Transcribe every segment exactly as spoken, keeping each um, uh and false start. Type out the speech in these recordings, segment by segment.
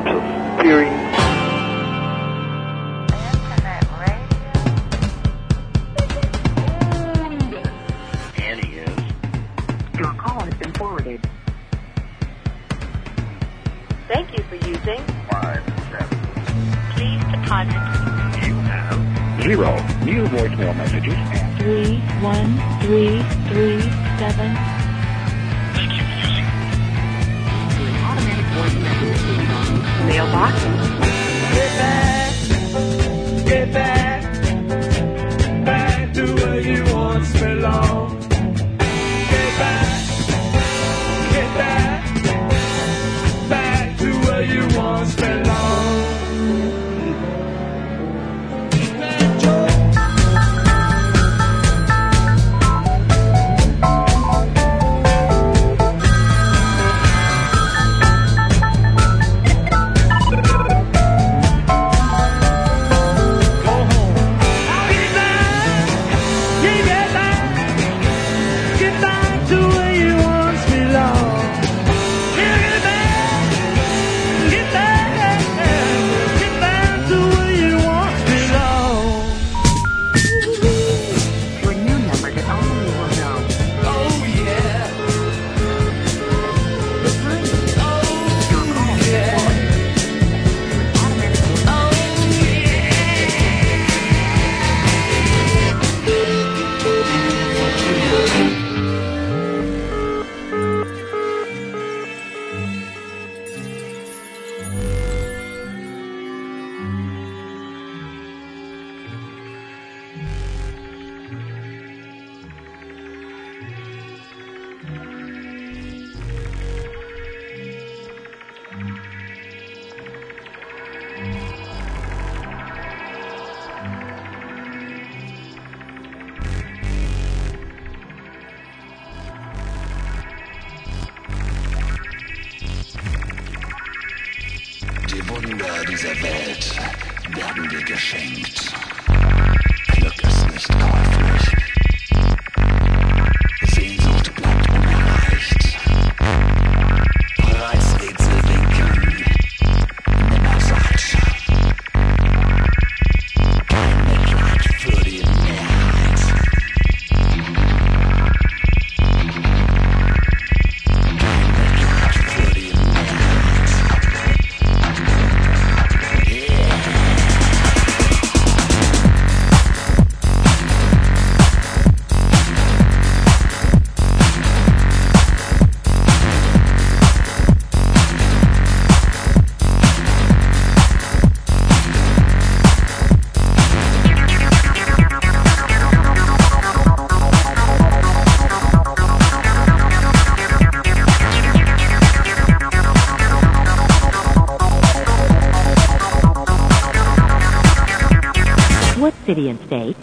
types of theories. Annie is. Your call has been forwarded. Thank you for using Five, seven. Please deposit You have Zero new voicemail messages. Three one three three seven. Thank you for using Automatic voice message mailbox. Get back, get back, back to where you once belonged. Get back, get back, back to where you once belonged. Your new number that only you will know. Oh yeah, The time is oh your call has been yeah, forwarded. Automatic voice oh die Wunder dieser Welt werden dir geschenkt. Glück ist nicht käuflich. Sehnsucht bleibt unerreicht. Reizrätsel winken. Nimmer satt. Kein Mitleid für die Mehrheit. Kein Mitleid für die Mehrheit. What city and state?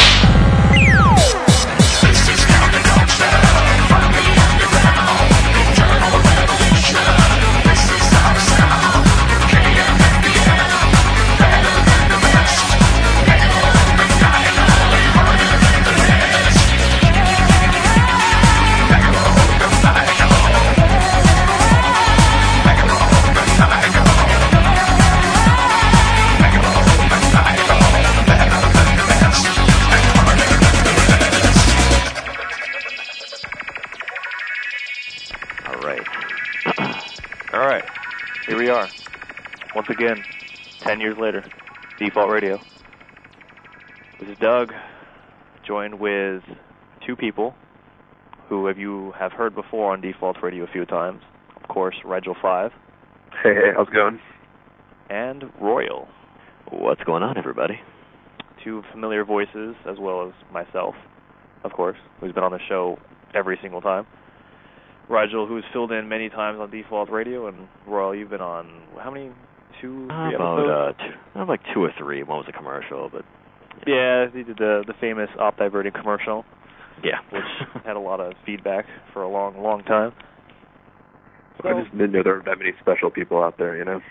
All right. All right. Here we are. Once again, ten years later, Default Radio. This is Doug, joined with two people who have you have heard before on Default Radio a few times. Of course, Rigel five. Hey, hey, how's it going? And Royal. What's going on, everybody? Two familiar voices, as well as myself, of course, who's been on the show every single time. Rigel, who's filled in many times on Default Radio, and Royal, you've been on how many? Two, three About episodes? uh, two, uh, like two or three. One was a commercial, but Yeah, he did the the famous Optiverting commercial, yeah, which had a lot of feedback for a long, long time. I just didn't know there were that many special people out there, you know?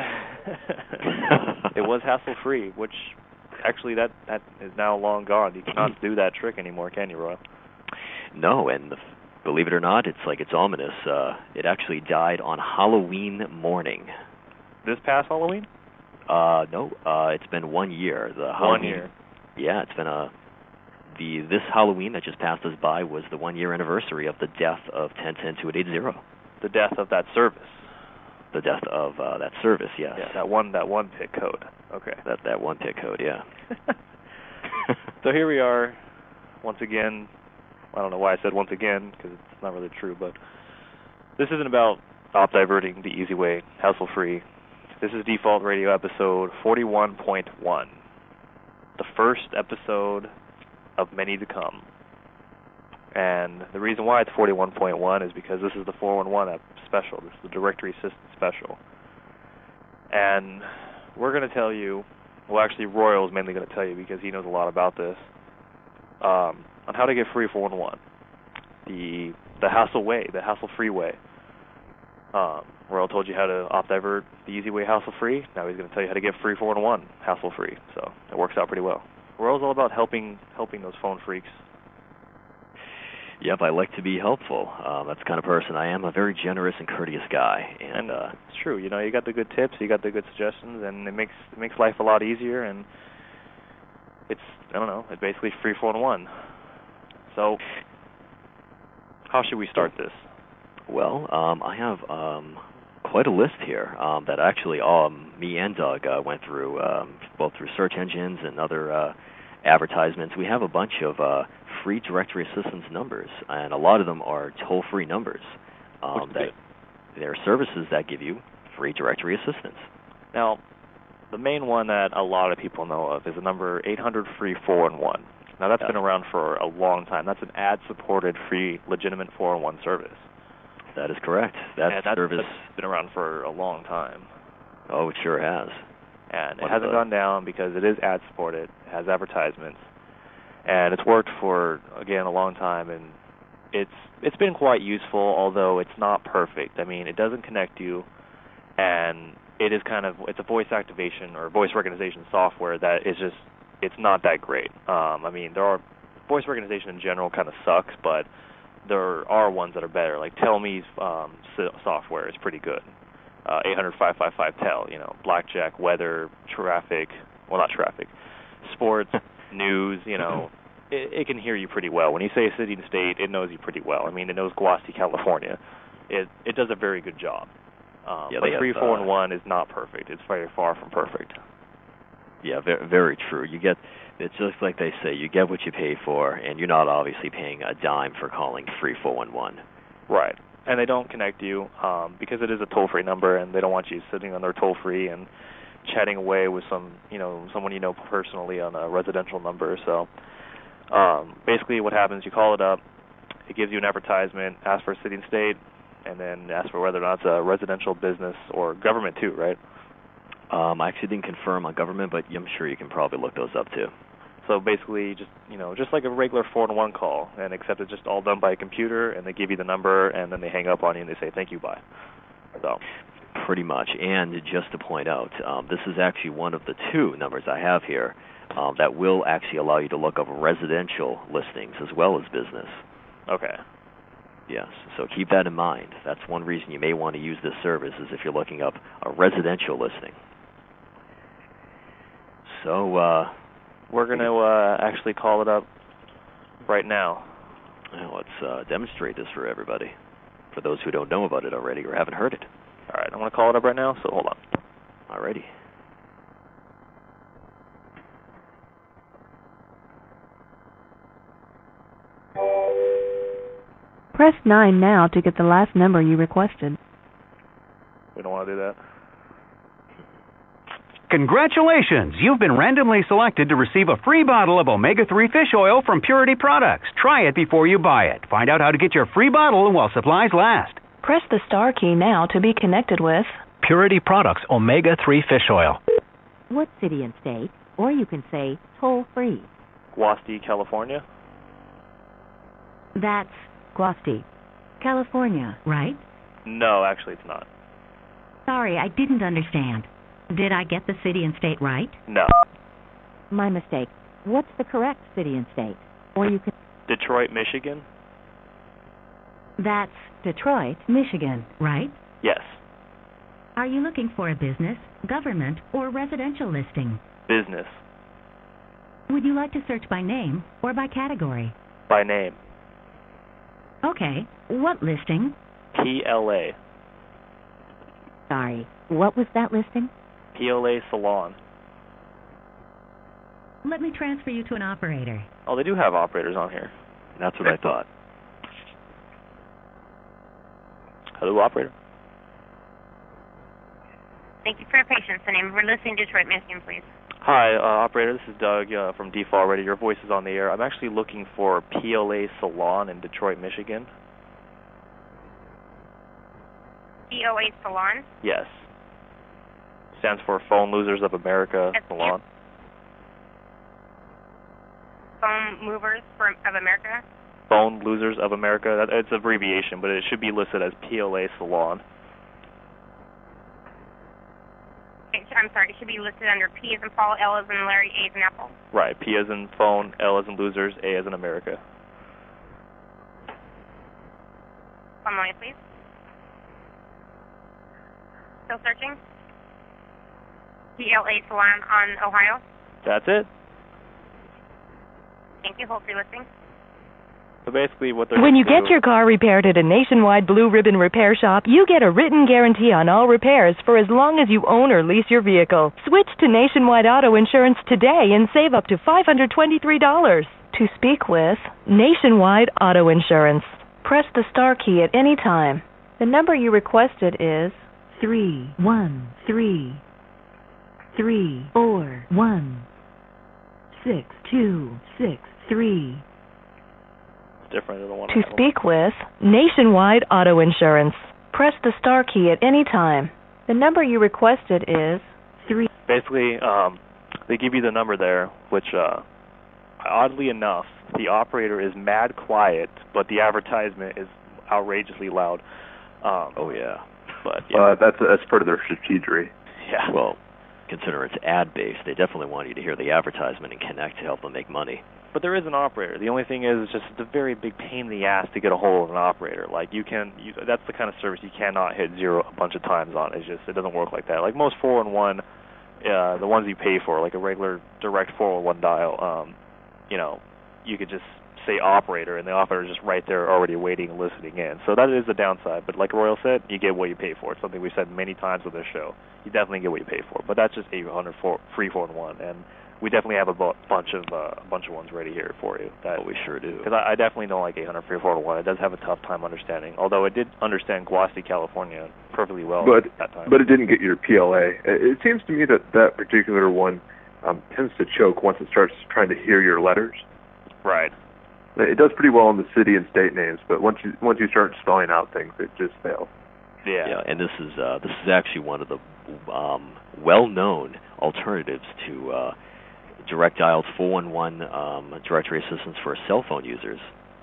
It was hassle-free, which actually that, that is now long gone. You cannot do that trick anymore, can you, Roy? No, and the, believe it or not, it's like it's ominous. Uh, it actually died on Halloween morning. this past Halloween? Uh, no, uh, it's been one year. The Halloween, One year. Yeah, it's been a the this Halloween that just passed us by was the one year anniversary of the death of ten ten two eight eight zero. The death of that service. The death of uh, that service, yes. Yeah, that one that one pit code. Okay. That that one pit code, yeah. So here we are, once again. I don't know why I said once again, because it's not really true, but this isn't about op-diverting the easy way, hassle-free. This is Default Radio episode forty-one point one, the first episode of many to come. And the reason why it's forty-one point one is because this is the four one one special. This is the Directory Assistant special. And we're going to tell you, well, actually, Royal is mainly going to tell you because he knows a lot about this, um, on how to get free four one one, the the hassle way, the hassle-free way. Um, Royal told you how to opt-divert the easy way hassle-free. Now he's going to tell you how to get free four one one hassle-free. So it works out pretty well. Royal's all about helping helping those phone freaks. Yep, I like to be helpful. Um, that's the kind of person I am. A very generous and courteous guy. And, and uh, it's true. You know, you got the good tips, you got the good suggestions, and it makes it makes life a lot easier. And it's I don't know, it's basically free four one one. So how should we start this? Well, um, I have um, quite a list here um, that actually um, me and Doug uh, went through, um, both through search engines and other uh, advertisements. We have a bunch of uh, free directory assistance numbers, and a lot of them are toll-free numbers. Um, that there are services that give you free directory assistance. Now, the main one that a lot of people know of is the number eight hundred free four one one. Now, that's yeah. been around for a long time. That's an ad-supported, free, legitimate four one one service. That is correct. That and that, service that's been around for a long time. Oh, it sure has. And what it hasn't the... gone down because it is ad-supported. It has advertisements. And it's worked for, again, a long time. And it's it's been quite useful, although it's not perfect. I mean, it doesn't connect you. And it is kind of, it's a voice activation or voice recognition software that is just, it's not that great. Um, I mean, there are, voice recognition in general kind of sucks, but there are ones that are better. Like Tell-Me's um, software is pretty good. Uh, eight hundred five five five tell, you know, blackjack, weather, traffic, well, not traffic, sports, news, you know, it, it can hear you pretty well. When you say city and state, it knows you pretty well. I mean, it knows Guasti, California. It it does a very good job. Um, yeah, but free four one one is not perfect. It's very far from perfect. Yeah, very, very true. You get, it's just like they say, you get what you pay for, and you're not obviously paying a dime for calling free four one one. Right. And they don't connect you um, because it is a toll-free number, and they don't want you sitting on their toll-free and chatting away with some, you know, someone you know personally on a residential number. So um, basically what happens, you call it up, it gives you an advertisement, asks for city and state, and then asks for whether or not it's a residential, business, or government too, right? Um, I actually didn't confirm on government, but I'm sure you can probably look those up too. So basically, just you know, just like a regular four one one call, and except it's just all done by a computer, and they give you the number, and then they hang up on you and they say thank you, bye. So pretty much. And just to point out, um, this is actually one of the two numbers I have here um, that will actually allow you to look up residential listings as well as business. Okay. Yes. So keep that in mind. That's one reason you may want to use this service is if you're looking up a residential listing. So. Uh, We're going to uh, actually call it up right now. Well, let's uh, demonstrate this for everybody, for those who don't know about it already or haven't heard it. All right, I'm going to call it up right now, so hold on. All righty. Press nine now to get the last number you requested. We don't want to do that. Congratulations! You've been randomly selected to receive a free bottle of omega three fish oil from Purity Products. Try it before you buy it. Find out how to get your free bottle while supplies last. Press the star key now to be connected with Purity Products omega three fish oil. What city and state? Or you can say toll-free. Guasti, California. That's Guasti, California, right? No, actually it's not. Sorry, I didn't understand. Did I get the city and state right? No. My mistake. What's the correct city and state? Or you can... Detroit, Michigan. That's Detroit, Michigan, right? Yes. Are you looking for a business, government, or residential listing? Business. Would you like to search by name or by category? By name. Okay. What listing? P L A. Sorry, what was that listing? P L A Salon. Let me transfer you to an operator. Oh, they do have operators on here. That's what I thought. Hello, operator. Thank you for your patience. The name of our listing, Detroit, Michigan, please. Hi, uh, operator. This is Doug uh, from Default Radio. Your voice is on the air. I'm actually looking for P L A Salon in Detroit, Michigan. P O A Salon? Yes. Stands for Phone Losers of America Salon. Phone Movers for, of America? Phone Losers of America. That, it's an abbreviation, but it should be listed as P L A Salon. I'm sorry, it should be listed under P as in Paul, L as in Larry, A as in Apple. Right, P as in phone, L as in losers, A as in America. One moment, please. Still searching? P L A Salon on Ohio. That's it. Thank you. Hold for your listing. So basically what they're When you gonna get do- your car repaired at a nationwide Blue Ribbon repair shop, you get a written guarantee on all repairs for as long as you own or lease your vehicle. Switch to Nationwide Auto Insurance today and save up to five hundred twenty-three dollars. To speak with Nationwide Auto Insurance, press the star key at any time. The number you requested is Three, one, three, three, four, one, six, two, six, three. different than the one. To speak with Nationwide Auto Insurance, press the star key at any time. The number you requested is three. Basically, um, they give you the number there, which, uh, oddly enough, the operator is mad quiet, but the advertisement is outrageously loud. Um, oh yeah, but yeah. Uh, that's that's part of their strategy. Yeah. Well, consider it's ad-based. They definitely want you to hear the advertisement and connect to help them make money. But there is an operator. The only thing is, it's just a very big pain in the ass to get a hold of an operator. Like you can, you, that's the kind of service you cannot hit zero a bunch of times on. It's just it doesn't work like that. Like most four one one, uh, the ones you pay for, like a regular direct four one one dial, um, you know, you could just say operator, and the operator is just right there already waiting and listening in. So that is the downside. But like Royal said, you get what you pay for. It's something we've said many times on this show. You definitely get what you pay for. But that's just eight hundred for free four one one, and we definitely have a bu- bunch of uh, a bunch of ones ready here for you. That, oh, we sure do. Because I, I definitely don't like eight hundred free four one. It does have a tough time understanding. Although it did understand Guasti, California, perfectly well But at that time. but it didn't get your P L A. It seems to me that that particular one um, tends to choke once it starts trying to hear your letters. Right. It does pretty well in the city and state names, but once you once you start spelling out things, it just fails. Yeah. Yeah, and this is uh, this is actually one of the um, well-known alternatives to uh, direct dialed four one one um, directory assistance for cell phone users.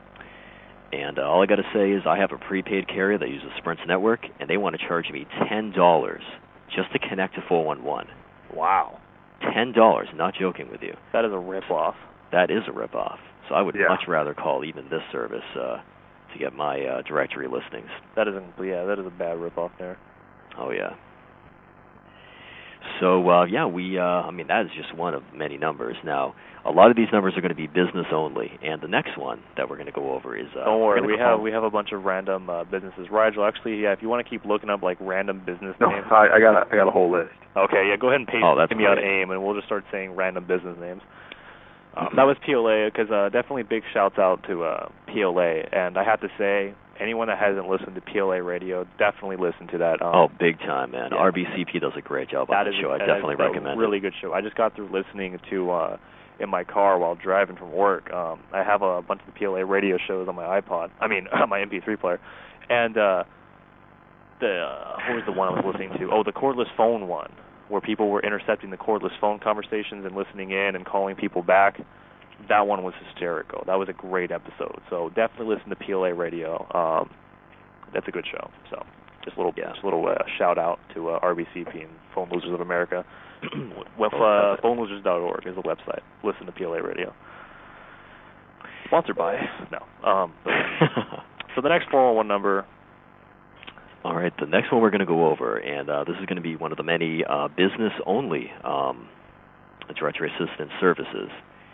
And uh, all I got to say is I have a prepaid carrier that uses Sprint's network, and they want to charge me ten dollars just to connect to four one one. Wow. ten dollars, not joking with you. That is a rip-off. That is a rip-off. So I would Yeah. much rather call even this service uh, to get my uh, directory listings. That isn't. Yeah, that is a bad rip-off there. Oh yeah. So uh, yeah, we. Uh, I mean, that is just one of many numbers. Now, a lot of these numbers are going to be business only, and the next one that we're going to go over is. Uh, Don't worry, we call, have we have a bunch of random uh, businesses. Rigel, actually, yeah, if you want to keep looking up like random business No, names. I, I got a, I got a whole list. Okay, yeah, go ahead and paste Oh, that's me on great. AIM, and we'll just start saying random business names. Um, that was P L A, because uh, definitely big shouts out to uh, P L A. And I have to say, anyone that hasn't listened to P L A radio, definitely listen to that. Um, Oh, big time, man! yeah. R B C P does a great job that on the is show. I that definitely is a recommend really it. good show. I just got through listening to uh, in my car while driving from work. Um, I have a bunch of the P L A radio shows on my iPod. I mean, on my M P three player, and uh, the uh, what was the one I was listening to? Oh, the cordless phone one, where people were intercepting the cordless phone conversations and listening in and calling people back. That one was hysterical. That was a great episode. So definitely listen to P L A radio. Um, that's a good show. So just a little, yeah. just a little uh, shout out to uh, R B C P and Phone Losers of America. With uh, phone losers dot org is the website. Listen to P L A radio. Sponsored by no. Um, so the next four one one number All right, the next one we're going to go over, and uh, this is going to be one of the many uh, business-only um, directory assistance services.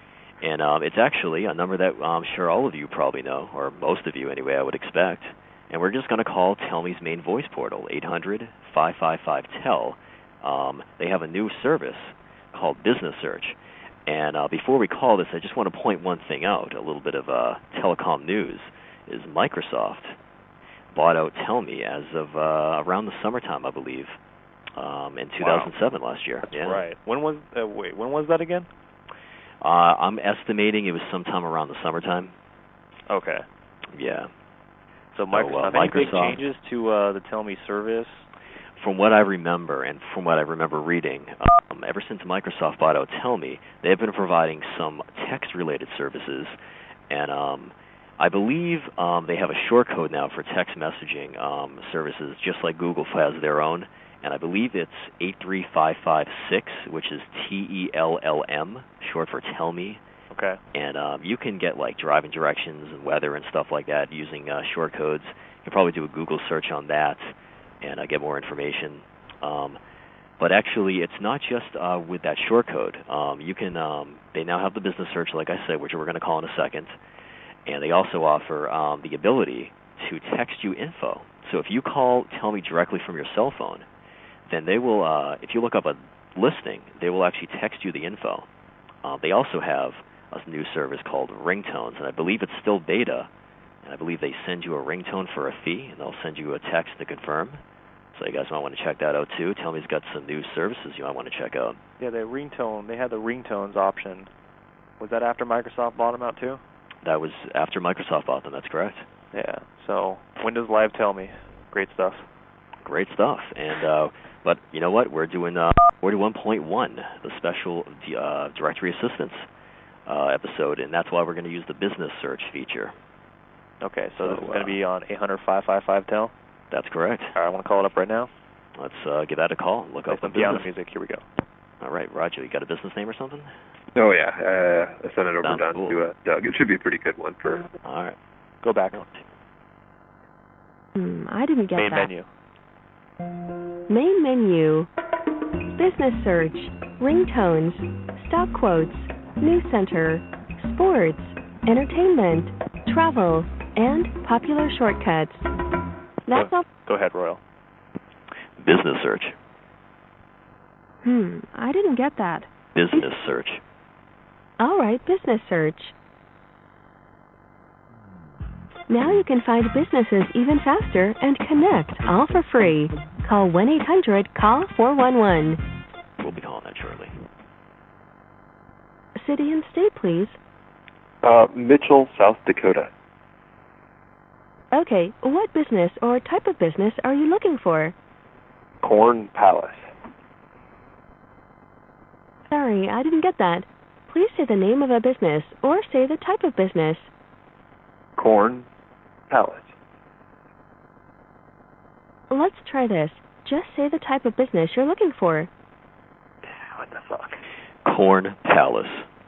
And um, it's actually a number that I'm sure all of you probably know, or most of you anyway, I would expect. And we're just going to call Tellme's main voice portal, eight hundred, five five five, T E L. Um, they have a new service called Business Search. And uh, before we call this, I just want to point one thing out, a little bit of uh, telecom news, is Microsoft bought out Tellme as of uh, around the summertime, I believe, um, in two thousand seven wow. last year. That's yeah. right. When was uh, wait? When was that again? Uh, I'm estimating it was sometime around the summertime. Okay. Yeah. So Microsoft, so, uh, any Microsoft, big changes to uh, the Tellme service? From what I remember, and from what I remember reading, um, ever since Microsoft bought out Tellme, they've been providing some text-related services, and um, I believe um, they have a short code now for text messaging um, services, just like Google has their own, and I believe it's eight three five five six, which is T E L L M, short for Tellme. Okay. And um, you can get like driving directions and weather and stuff like that using uh, short codes. You can probably do a Google search on that and uh, get more information. Um, but actually, it's not just uh, with that short code. Um, you can. Um, they now have the business search, like I said, which we're going to call in a second, and they also offer um, the ability to text you info. So if you call Tellme directly from your cell phone, then they will. Uh, if you look up a listing, they will actually text you the info. Uh, they also have a new service called Ringtones, and I believe it's still beta. And I believe they send you a ringtone for a fee, and they'll send you a text to confirm. So you guys might want to check that out too. Tellme's got some new services you might want to check out. Yeah, the ringtone. They had the ringtones option. Was that after Microsoft bought them out too? That was after Microsoft bought them. That's correct. Yeah. So Windows Live Tellme, great stuff. Great stuff. And uh, but you know what? We're doing uh, forty-one point one, the special uh, directory assistance uh, episode, and that's why we're going to use the business search feature. Okay, so, so this is uh, going to be on eight hundred, five five five, T E L? That's correct. All right, I want to call it up right now. Let's uh, give that a call. Look up the piano music. Here we go. All right, Roger, you got a business name or something? Oh, yeah. Uh, I sent it over Sounds down cool. to uh, Doug. It should be a pretty good one for... All right. Go back. Hmm, I didn't get Main that. menu. Main menu. Business search. Ringtones. Stock quotes. News center. Sports. Entertainment. Travel. And popular shortcuts. That's go, all. Go ahead, Royal. Business search. Hmm, I didn't get that. Business search. All right, business search. Now you can find businesses even faster and connect, all for free. Call one eight hundred call four one one. We'll be calling that shortly. City and state, please. Uh, Mitchell, South Dakota. Okay, what business or type of business are you looking for? Corn Palace. Sorry, I didn't get that. Please say the name of a business or say the type of business. Corn Palace. Let's try this. Just say the type of business you're looking for. What the fuck? Corn Palace.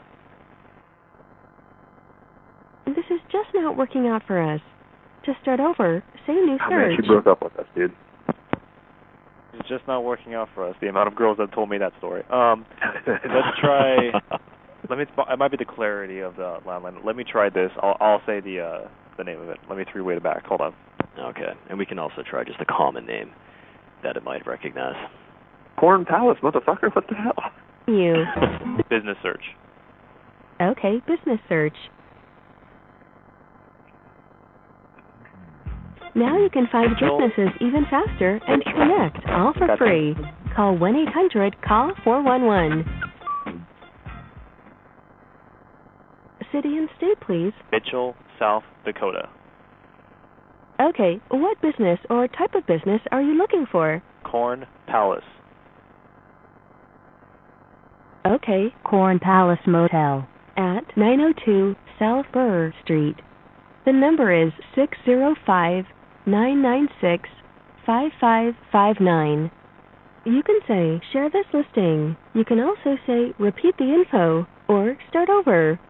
This is just not working out for us. To start over, say new Oh, man, search. she broke up with us, dude. It's just not working out for us, the amount of girls that told me that story. Um, let's try... Let me. It might be the clarity of the landline. Let me try this. I'll, I'll say the uh, the name of it. Let me three-way it back. Hold on. Okay, and we can also try just a common name that it might recognize. Corn Palace, motherfucker. What the hell? You. Business search. Okay, business search. Now you can find businesses even faster and connect, all for free. Call one eight hundred call four one one. City and state, please. Mitchell, South Dakota. Okay, what business or type of business are you looking for? Corn Palace. Okay. Corn Palace Motel. At nine oh two South Burr Street. The number is six zero five, nine nine six, five five five nine. You can say, share this listing. You can also say, repeat the info, or start over.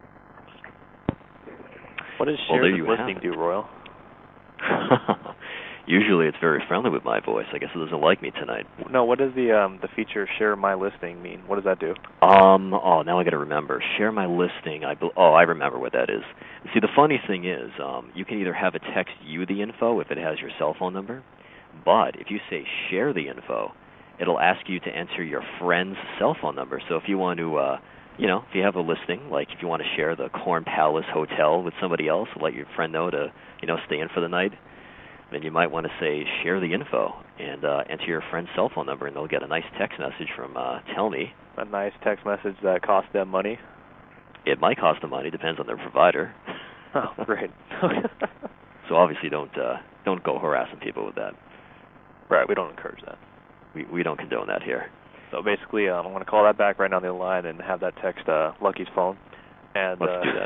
What does Well, share there this you listing have do, Royal? Usually it's very friendly with my voice. I guess it doesn't like me tonight. No, what does the um, the feature share my listing mean? What does that do? Um. Oh, now I got to remember. Share my listing. I be- oh, I remember what that is. See, the funny thing is, um, you can either have it text you the info if it has your cell phone number, but if you say share the info, it'll ask you to enter your friend's cell phone number. So if you want to, uh, you know, if you have a listing, like if you want to share the Corn Palace Hotel with somebody else, let your friend know to, you know, stay in for the night, then you might want to say share the info and uh, enter your friend's cell phone number, and they'll get a nice text message from uh, Tell Me. A nice text message that costs them money? It might cost them money, depends on their provider. Oh, great. So obviously don't uh, don't go harassing people with that. Right, we don't encourage that. We we don't condone that here. So basically, um, I'm going to call that back right now on the line and have that text uh, Lucky's phone. And Let's uh, do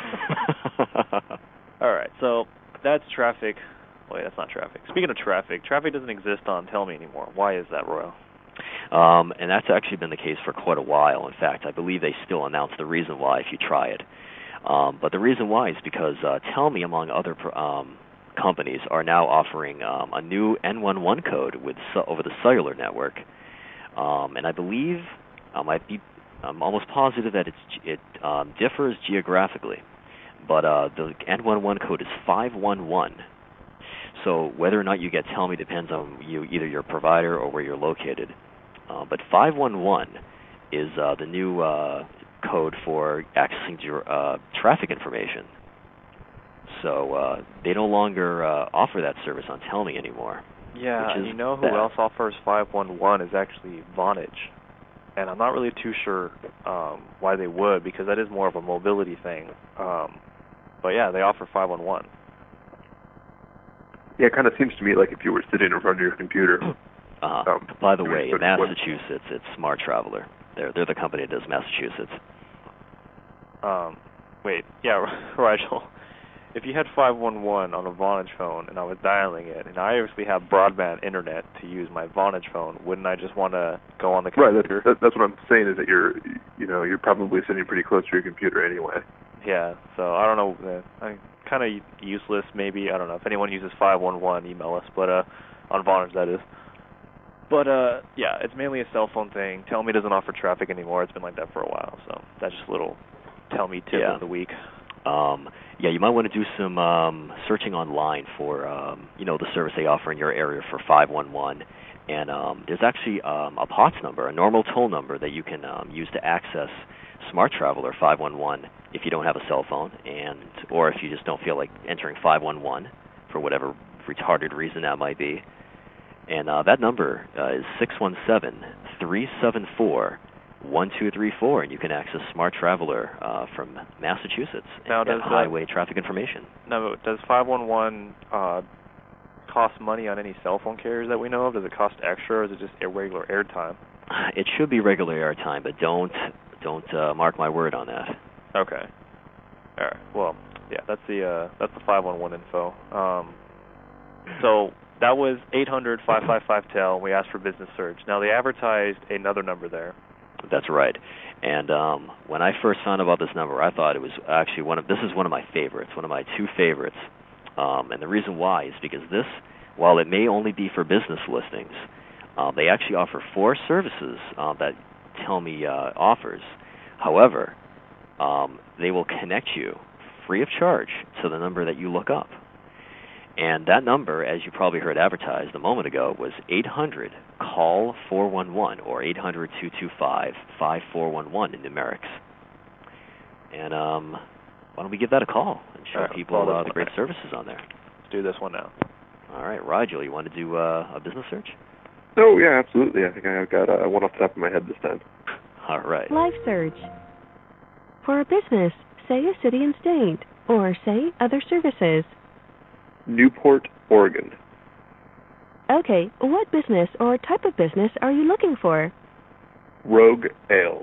that. All right, so that's traffic. Wait, that's not traffic. Speaking of traffic, traffic doesn't exist on Tell Me anymore. Why is that, Royal? Um, and that's actually been the case for quite a while. In fact, I believe they still announce the reason why if you try it. Um, but the reason why is because uh, Tell Me, among other um, companies, are now offering um, a new N one one code with su- over the cellular network. Um, and I believe, I might be, I'm almost positive that it's, it um, differs geographically. But uh, the N one one code is five one one. So whether or not you get Tell Me depends on you, either your provider or where you're located. Uh, but five one one is uh, the new uh, code for accessing your uh, traffic information. So uh, they no longer uh, offer that service on Tell Me anymore. Yeah, and you know who bad. else offers five one one is actually Vonage. And I'm not really too sure um, why they would, because that is more of a mobility thing. Um, but yeah, they offer five one one. Yeah, it kind of seems to me like if you were sitting in front of your computer. Uh-huh. Um, By the way, in Massachusetts, it's Smart Traveler. They're they're the company that does Massachusetts. Um, wait, yeah, Rigel. If you had five one one on a Vonage phone and I was dialing it, and I obviously have broadband internet to use my Vonage phone, wouldn't I just want to go on the computer? Right, that's, that's what I'm saying is that you're, you know, you're probably sitting pretty close to your computer anyway. Yeah, so I don't know. Uh, I kind of useless, maybe. I don't know. If anyone uses five one one, email us, but uh, on Vonage, that is. But, uh, yeah, it's mainly a cell phone thing. Tell Me doesn't offer traffic anymore. It's been like that for a while, so that's just a little Tell Me tip Yeah. of the week. Um, yeah, you might want to do some um, searching online for, um, you know, the service they offer in your area for five one one. And um, there's actually um, a P O T S number, a normal toll number that you can um, use to access Smart Traveler five one one if you don't have a cell phone, and or if you just don't feel like entering five one one for whatever retarded reason that might be. And uh, that number uh, is six one seven, three seven four, one two three four, and you can access Smart Traveler uh, from Massachusetts Now, and get does, uh, highway traffic information. Now, does five one one uh, cost money on any cell phone carriers that we know of? Does it cost extra, or is it just irregular airtime? It should be regular airtime, but don't don't uh, mark my word on that. Okay. All right. Well, yeah, that's the uh, that's the five one one info. Um, so that was eight hundred, five five five, T E L. We asked for business search. Now they advertised another number there. That's right. And um, when I first found about this number, I thought it was actually one of this is one of my favorites, one of my two favorites. Um, and the reason why is because this, while it may only be for business listings, uh, they actually offer four services uh, that Tell Me uh, offers. However, um, they will connect you free of charge to the number that you look up. And that number, as you probably heard advertised a moment ago, was eight hundred, call four one one, or eight hundred, two two five, five four one one in numerics. And um, why don't we give that a call and show right, people uh, the great services on there. Let's do this one now. All right, Rigel, you want to do uh, a business search? Oh, yeah, absolutely. I think I've got uh, one off the top of my head this time. All right. Life Search. For a business, say a city and state, or say other services. Newport, Oregon. Okay, what business or type of business are you looking for? Rogue Ales.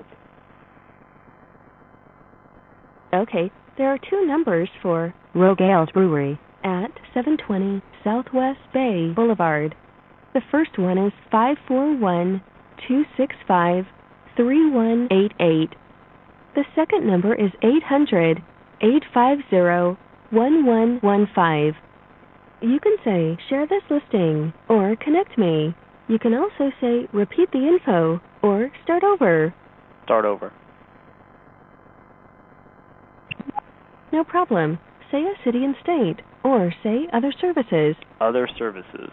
Okay, there are two numbers for Rogue Ales Brewery at seven twenty Southwest Bay Boulevard. The first one is five four one, two six five, three one eight eight. The second number is eight hundred, eight five zero, one one one five. You can say, share this listing, or connect me. You can also say, repeat the info, or start over. Start over. No problem. Say a city and state, or say other services. Other services.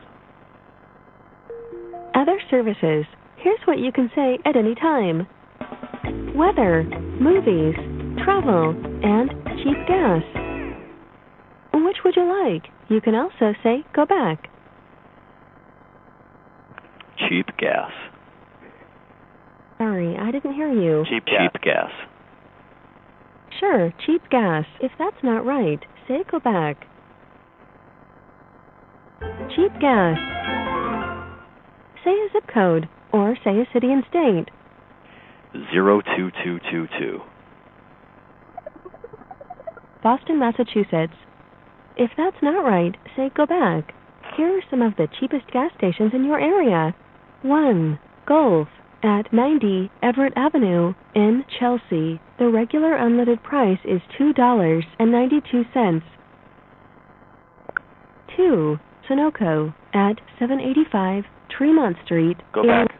Other services. Here's what you can say at any time. Weather, movies, travel, and cheap gas. Which would you like? You can also say, go back. Cheap gas. Sorry, I didn't hear you. Cheap gas. Cheap gas. Sure, cheap gas. If that's not right, say go back. Cheap gas. Say a zip code, or say a city and state. Zero two two two two. Boston, Massachusetts. If that's not right, say go back. Here are some of the cheapest gas stations in your area. one. Gulf at ninety Everett Avenue in Chelsea. The regular unleaded price is two dollars and ninety-two cents. two. Sunoco at seven eighty-five Tremont Street. Go in... back.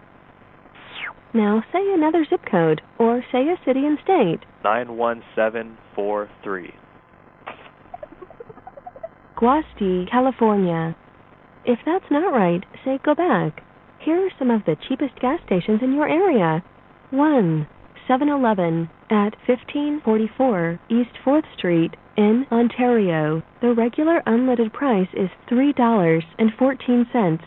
Now say another zip code, or say a city and state. nine one seven four three. Guasti, California. If that's not right, say go back. Here are some of the cheapest gas stations in your area. one. seven eleven at fifteen forty-four East fourth Street in Ontario. The regular unleaded price is three dollars and fourteen cents.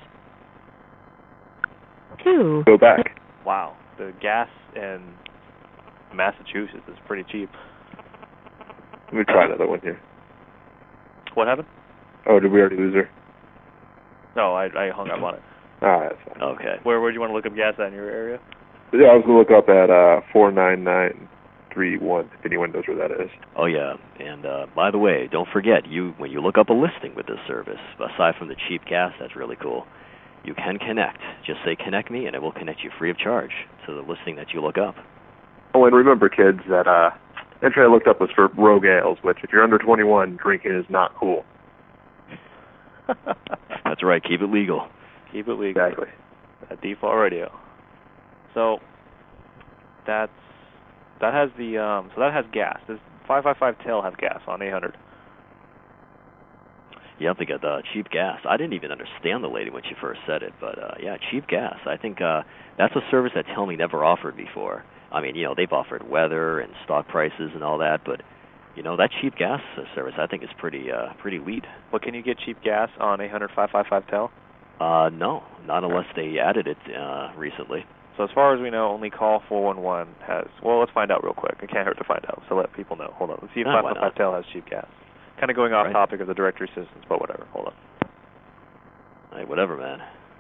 two. Go back. Wow, the gas in Massachusetts is pretty cheap. Let me try another one here. What happened? Oh, did we already lose her? No, I, I hung up on it. Ah, that's fine. Okay. Where where do you want to look up gas at in your area? Yeah, I was going to look up at uh, four nine nine three one, if anyone knows where that is. Oh, yeah. And uh, by the way, don't forget, you when you look up a listing with this service, aside from the cheap gas, that's really cool, you can connect. Just say connect me, and it will connect you free of charge to the listing that you look up. Oh, and remember, kids, that uh, entry I looked up was for rogue ales, which if you're under twenty-one, drinking is not cool. That's right. Keep it legal. Keep it legal. Exactly. At Default Radio. So that's that has the um, so that has gas. Does five five five tail have gas on eight hundred? Yeah, they got the cheap gas. I didn't even understand the lady when she first said it, but uh, yeah, cheap gas. I think uh, that's a service that Tell Me never offered before. I mean, you know, they've offered weather and stock prices and all that, but you know, that cheap gas service I think is pretty uh, pretty lead. Well, can you get cheap gas on eight hundred five five five tail? Uh, no, not unless they added it uh, recently. So as far as we know, only call four one one has. Well, let's find out real quick. It can't hurt to find out. So let people know. Hold on. Let's see if No, five why five five not? tail has cheap gas. Kind of going off Right. topic of the directory systems, but whatever. Hold on. Hey, whatever, man.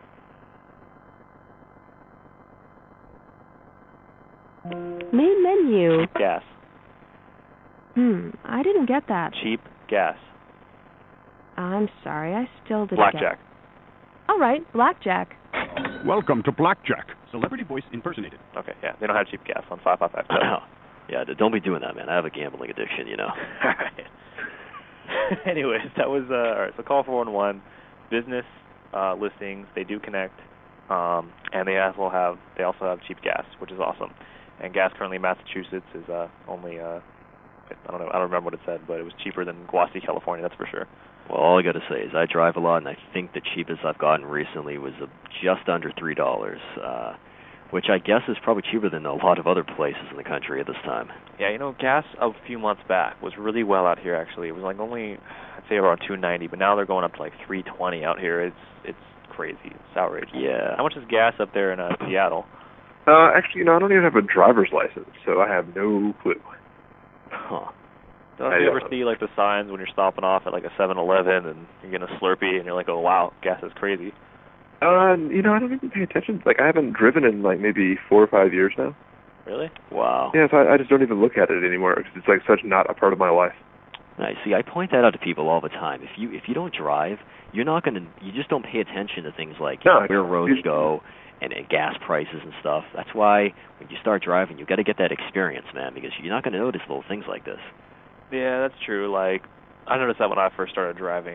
Main menu. Gas. Hmm, I didn't get that. Cheap gas. I'm sorry, I still didn't Blackjack. get All right, blackjack. Welcome to Blackjack. Celebrity voice impersonated. Okay, yeah. They don't have cheap gas on five five five tail. Yeah, d- don't be doing that, man. I have a gambling addiction, you know. Alright. Anyways, that was, uh, alright, so call four one one. Business uh, listings, they do connect. Um, and they as well have, they also have cheap gas, which is awesome. And gas currently in Massachusetts is uh, only, uh, I don't know, I don't remember what it said, but it was cheaper than Guasti, California, that's for sure. Well, all I got to say is I drive a lot, and I think the cheapest I've gotten recently was uh, just under three dollars, uh, which I guess is probably cheaper than a lot of other places in the country at this time. Yeah, you know, gas a few months back was really well out here. Actually, it was like only, I'd say around two ninety, but now they're going up to like three twenty out here. It's it's crazy. It's outrageous. Yeah. How much is gas up there in uh, Seattle? Uh, actually, you know, I don't even have a driver's license, so I have no clue. Huh. Don't I you ever don't. see like the signs when you're stopping off at like a seven eleven and you're getting a Slurpee and you're like, oh wow, gas is crazy. Uh, you know, I don't even pay attention. Like, I haven't driven in like maybe four or five years now. Really? Wow. Yeah, so I, I just don't even look at it anymore because it's like such not a part of my life. I see. I point that out to people all the time. If you if you don't drive, you're not going to. You just don't pay attention to things like No, where roads you- go and, and gas prices and stuff. That's why when you start driving, you got to get that experience, man, because you're not going to notice little things like this. Yeah, that's true. Like, I noticed that when I first started driving.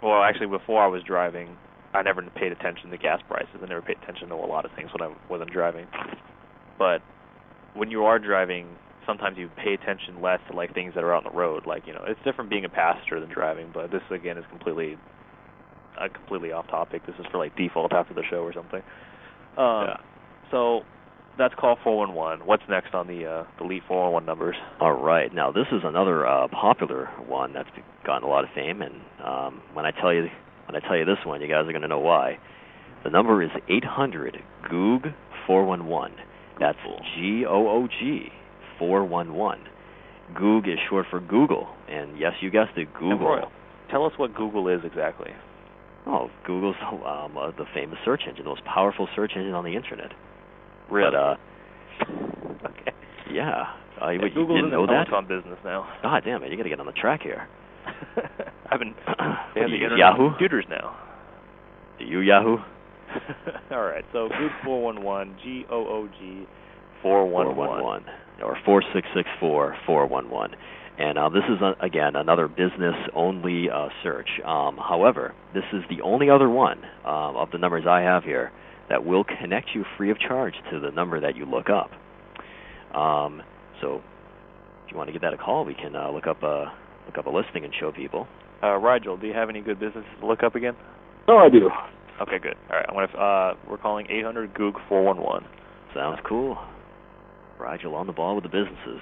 well, actually, before I was driving, I never paid attention to gas prices. I never paid attention to a lot of things when I wasn't driving. But when you are driving, sometimes you pay attention less to like things that are out on the road. Like, you know, it's different being a passenger than driving. But this again is completely, uh, completely off topic. This is for like default after the show or something. Um, yeah. So that's call four one one. What's next on the uh, the Elite four one one numbers? All right. Now this is another uh, popular one that's gotten a lot of fame, and um, when I tell you when I tell you this one, you guys are going to know why. The number is eight hundred G O O G four one one. That's G O O G four one one. G O O G is short for Google, and yes, you guessed it, Google. Tell us what Google is exactly. Oh, Google's um, uh, the famous search engine, the most powerful search engine on the internet. Really? But, uh, okay. Yeah. Uh, you, yeah you Google's didn't in know the that? telecom business now. God damn it! You got to get on the track here. I've been. They have the internet Yahoo? computers now. Do you Yahoo? All right. So G O O G four one one, G O O G four one one, or four six six four four one one. And uh, this is, uh, again, another business-only uh, search. Um, however, this is the only other one um, of the numbers I have here that will connect you free of charge to the number that you look up. Um, so if you want to give that a call, we can uh, look up a look up a listing and show people. Uh, Rigel, do you have any good businesses to look up again? Oh, I do. Okay, good. All right, I'm gonna. Uh, we're calling eight hundred G O O G four one one. Sounds cool. Rigel on the ball with the businesses.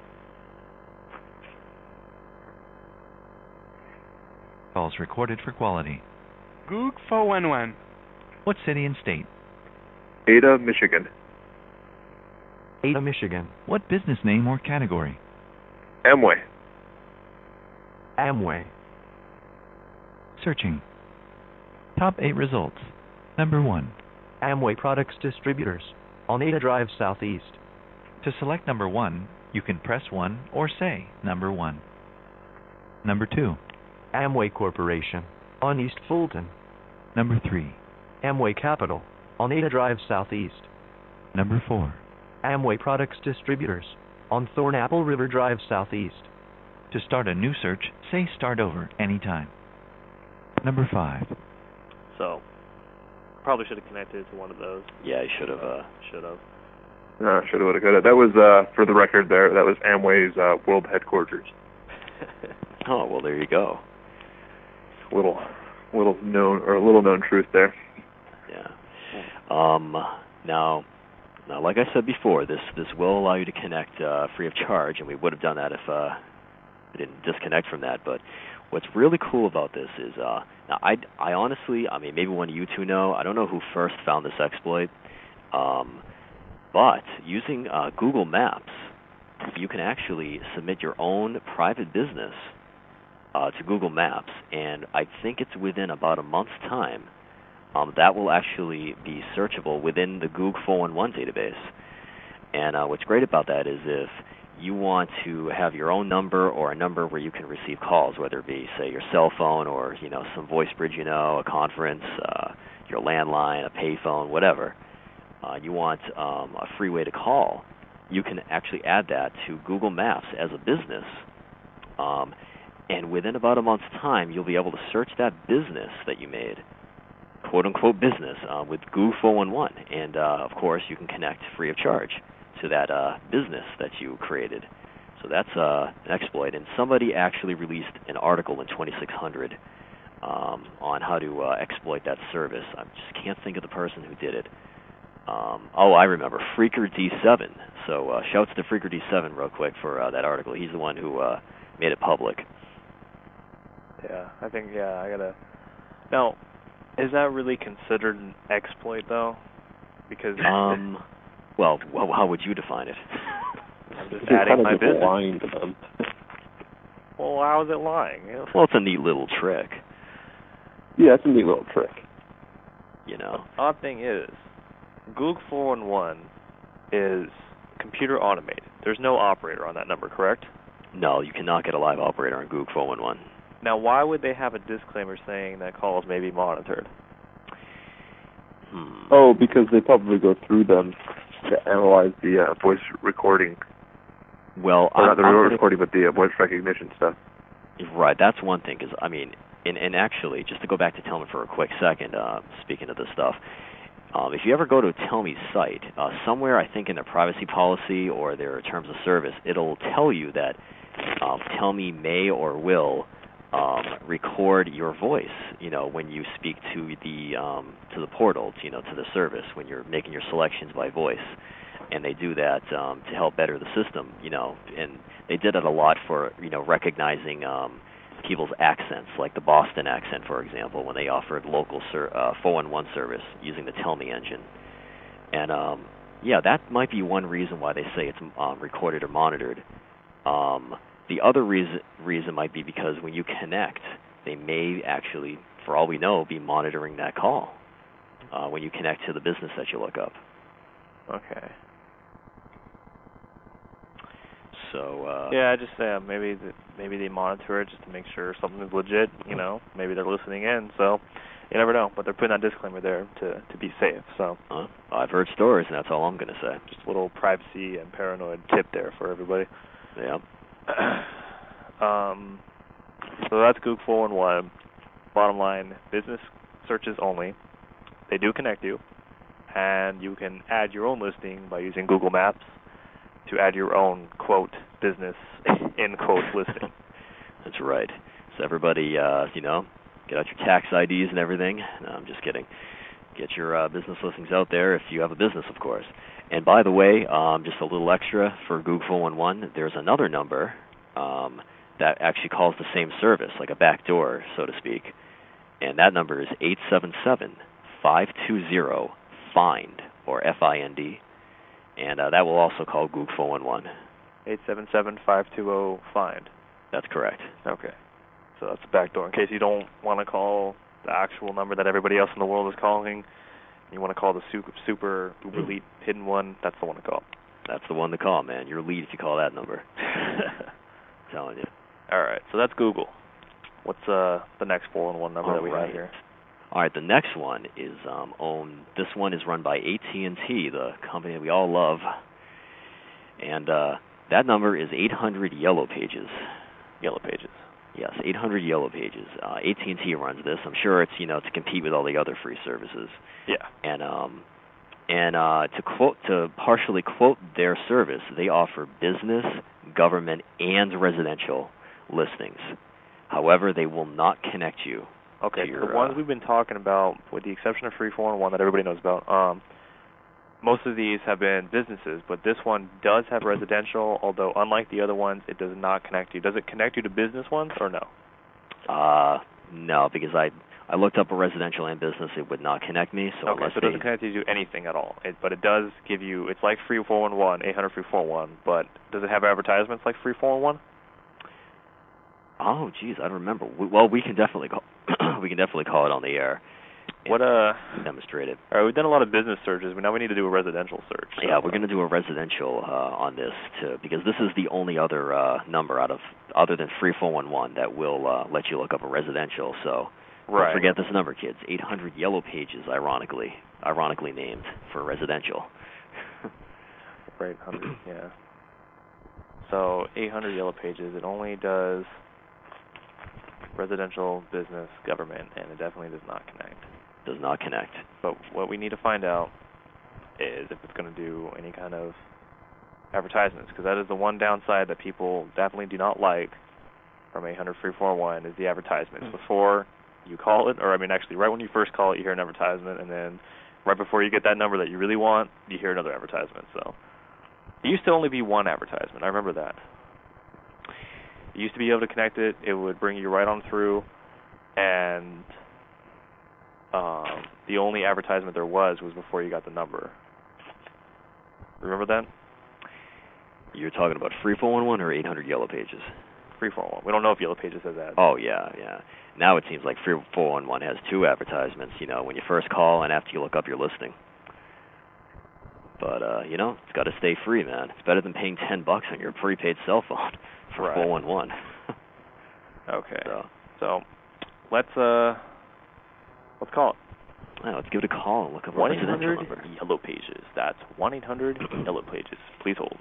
Calls recorded for quality. G O O G four one one. What city and state? Ada, Michigan. Ada, Michigan. What business name or category? Amway. Amway. Searching. Top eight results. Number one. Amway Products Distributors, on Ada Drive Southeast. To select number one, you can press one or say number one. Number two. Amway Corporation, on East Fulton. Number three. Amway Capital, on Ada Drive Southeast. Number four. Amway Products Distributors, on Thornapple River Drive Southeast. To start a new search, say start over anytime. Number five. So, probably should have connected it to one of those. Yeah, I should have. Uh, should have. No, should have, would have, could have. That was, uh, for the record there, that was Amway's uh, world headquarters. Oh, well, there you go. Little, little known, or a little known truth there. Yeah. Um, now, now, like I said before, this this will allow you to connect uh, free of charge, and we would have done that if uh, we didn't disconnect from that. But what's really cool about this is, uh, now I, I honestly, I mean, maybe one of you two know. I don't know who first found this exploit, um, but using uh, Google Maps, you can actually submit your own private business uh, to Google Maps, and I think it's within about a month's time. Um, that will actually be searchable within the G O O G four one one database. And uh, what's great about that is if you want to have your own number or a number where you can receive calls, whether it be, say, your cell phone or, you know, some voice bridge, you know, a conference, uh, your landline, a payphone, whatever, uh, you want um, a free way to call, you can actually add that to Google Maps as a business. Um, and within about a month's time, you'll be able to search that business that you made, quote-unquote business, uh, with G O O G four one one. And, uh, of course, you can connect free of charge to that uh, business that you created. So that's uh, an exploit. And somebody actually released an article in twenty-six hundred um, on how to uh, exploit that service. I just can't think of the person who did it. Um, oh, I remember, Freaker D seven. So uh, shouts to Freaker D seven real quick for uh, that article. He's the one who uh, made it public. Yeah, I think, yeah, I gotta... Now, is that really considered an exploit, though? Because... Um, well, well, how would you define it? I'm just You're adding kind of my just business. lying to them. Well, how is it lying? Well, it's a neat little trick. Yeah, it's a neat little trick. You know. The odd thing is, G O O G four one one is computer automated. There's no operator on that number, correct? No, you cannot get a live operator on G O O G four one one. Now, why would they have a disclaimer saying that calls may be monitored? Hmm. Oh, because they probably go through them to analyze the uh, voice recording. Well, or I'm, not the I'm real gonna, recording, but the uh, voice recognition stuff. Right, that's one thing. Because I mean, and, and actually, just to go back to Tellme for a quick second, uh, speaking of this stuff, um, if you ever go to Tellme's site, uh, somewhere I think in their privacy policy or their terms of service, it'll tell you that um, Tellme may or will um, record your voice, you know, when you speak to the um, to the portal, you know, to the service, when you're making your selections by voice. And they do that um, to help better the system, you know, and they did it a lot for, you know, recognizing um, people's accents, like the Boston accent, for example, when they offered local ser- uh, four one one service using the Tellme engine. And, um, yeah, that might be one reason why they say it's um, recorded or monitored. Um, the other reason, reason might be because when you connect, they may actually, for all we know, be monitoring that call uh, when you connect to the business that you look up. Okay. So uh, yeah, just uh, maybe the, maybe they monitor it just to make sure something is legit. You know, maybe they're listening in. So you never know. But they're putting that disclaimer there to to be safe. So uh, I've heard stories, and that's all I'm going to say. Just a little privacy and paranoid tip there for everybody. Yeah. um. So that's Goog four one one. Bottom line, business searches only. They do connect you, and you can add your own listing by using Google Maps to add your own, quote, business, in quote, listing. That's right. So everybody, uh, you know, get out your tax I Ds and everything. No, I'm just kidding. Get your uh, business listings out there if you have a business, of course. And by the way, um, just a little extra for Goog four one one, there's another number um, that actually calls the same service, like a back door, so to speak. And that number is eight seven seven, five two zero, FIND, or F I N D. And uh, that will also call Goog four one one. eight seven seven, five two zero, FIND. That's correct. Okay. So that's the back door. In case you don't want to call the actual number that everybody else in the world is calling, you want to call the super, super uber elite hidden one, that's the one to call. That's the one to call, man. You're elite if you call that number. I'm telling you. All right. So that's Google. What's uh, the next four one one number All that we right. have here? All right, the next one is um, owned. This one is run by A T and T, the company that we all love, and uh, that number is eight hundred Yellow Pages. Yellow Pages. Yes, eight hundred Yellow Pages. Uh, A T and T runs this. I'm sure it's you know to compete with all the other free services. Yeah. And um, and uh, to quote to partially quote their service, they offer business, government, and residential listings. However, they will not connect you. Okay, your, the ones uh, we've been talking about, with the exception of Free four one one that everybody knows about, um, most of these have been businesses, but this one does have residential, although unlike the other ones, it does not connect you. Does it connect you to business ones or no? Uh, no, because I I looked up a residential and business, it would not connect me. So okay, unless so it they, doesn't connect you to anything at all. It, but it does give you, it's like Free four one one, eight hundred Free four one one, but does it have advertisements like Free four one one? Oh, geez, I don't remember. We, well, we can definitely call. we can definitely call it on the air. What uh? Demonstrate it. All right, we've done a lot of business searches, but now we need to do a residential search. So. Yeah, we're going to do a residential uh, on this too, because this is the only other uh, number out of other than Free four one one that will uh, let you look up a residential. So right. don't forget this number, kids. eight hundred Yellow Pages, ironically, ironically named for residential. Right, eight hundred. Yeah. So eight hundred Yellow Pages. It only does residential, business, government, and it definitely does not connect. Does not connect. But what we need to find out is if it's going to do any kind of advertisements, because that is the one downside that people definitely do not like from eight hundred Free four one one is the advertisements. Mm-hmm. Before you call it, or I mean actually right when you first call it, you hear an advertisement, and then right before you get that number that you really want, you hear another advertisement. So it used to only be one advertisement. I remember that. You used to be able to connect it. It would bring you right on through, and um, the only advertisement there was was before you got the number. Remember that? You're talking about Free four one one or eight hundred Yellow Pages? Free four one one. We don't know if Yellow Pages has that. Oh, yeah, yeah. Now it seems like Free four one one has two advertisements, you know, when you first call and after you look up your listing. But, uh, you know, it's got to stay free, man. It's better than paying ten bucks on your prepaid cell phone for right. four one one. Okay. So, so let's uh, let's call it. Yeah, let's give it a call and look up one a eight residential hundred number. Yellow Pages. That's one eight hundred Yellow Pages. Please hold.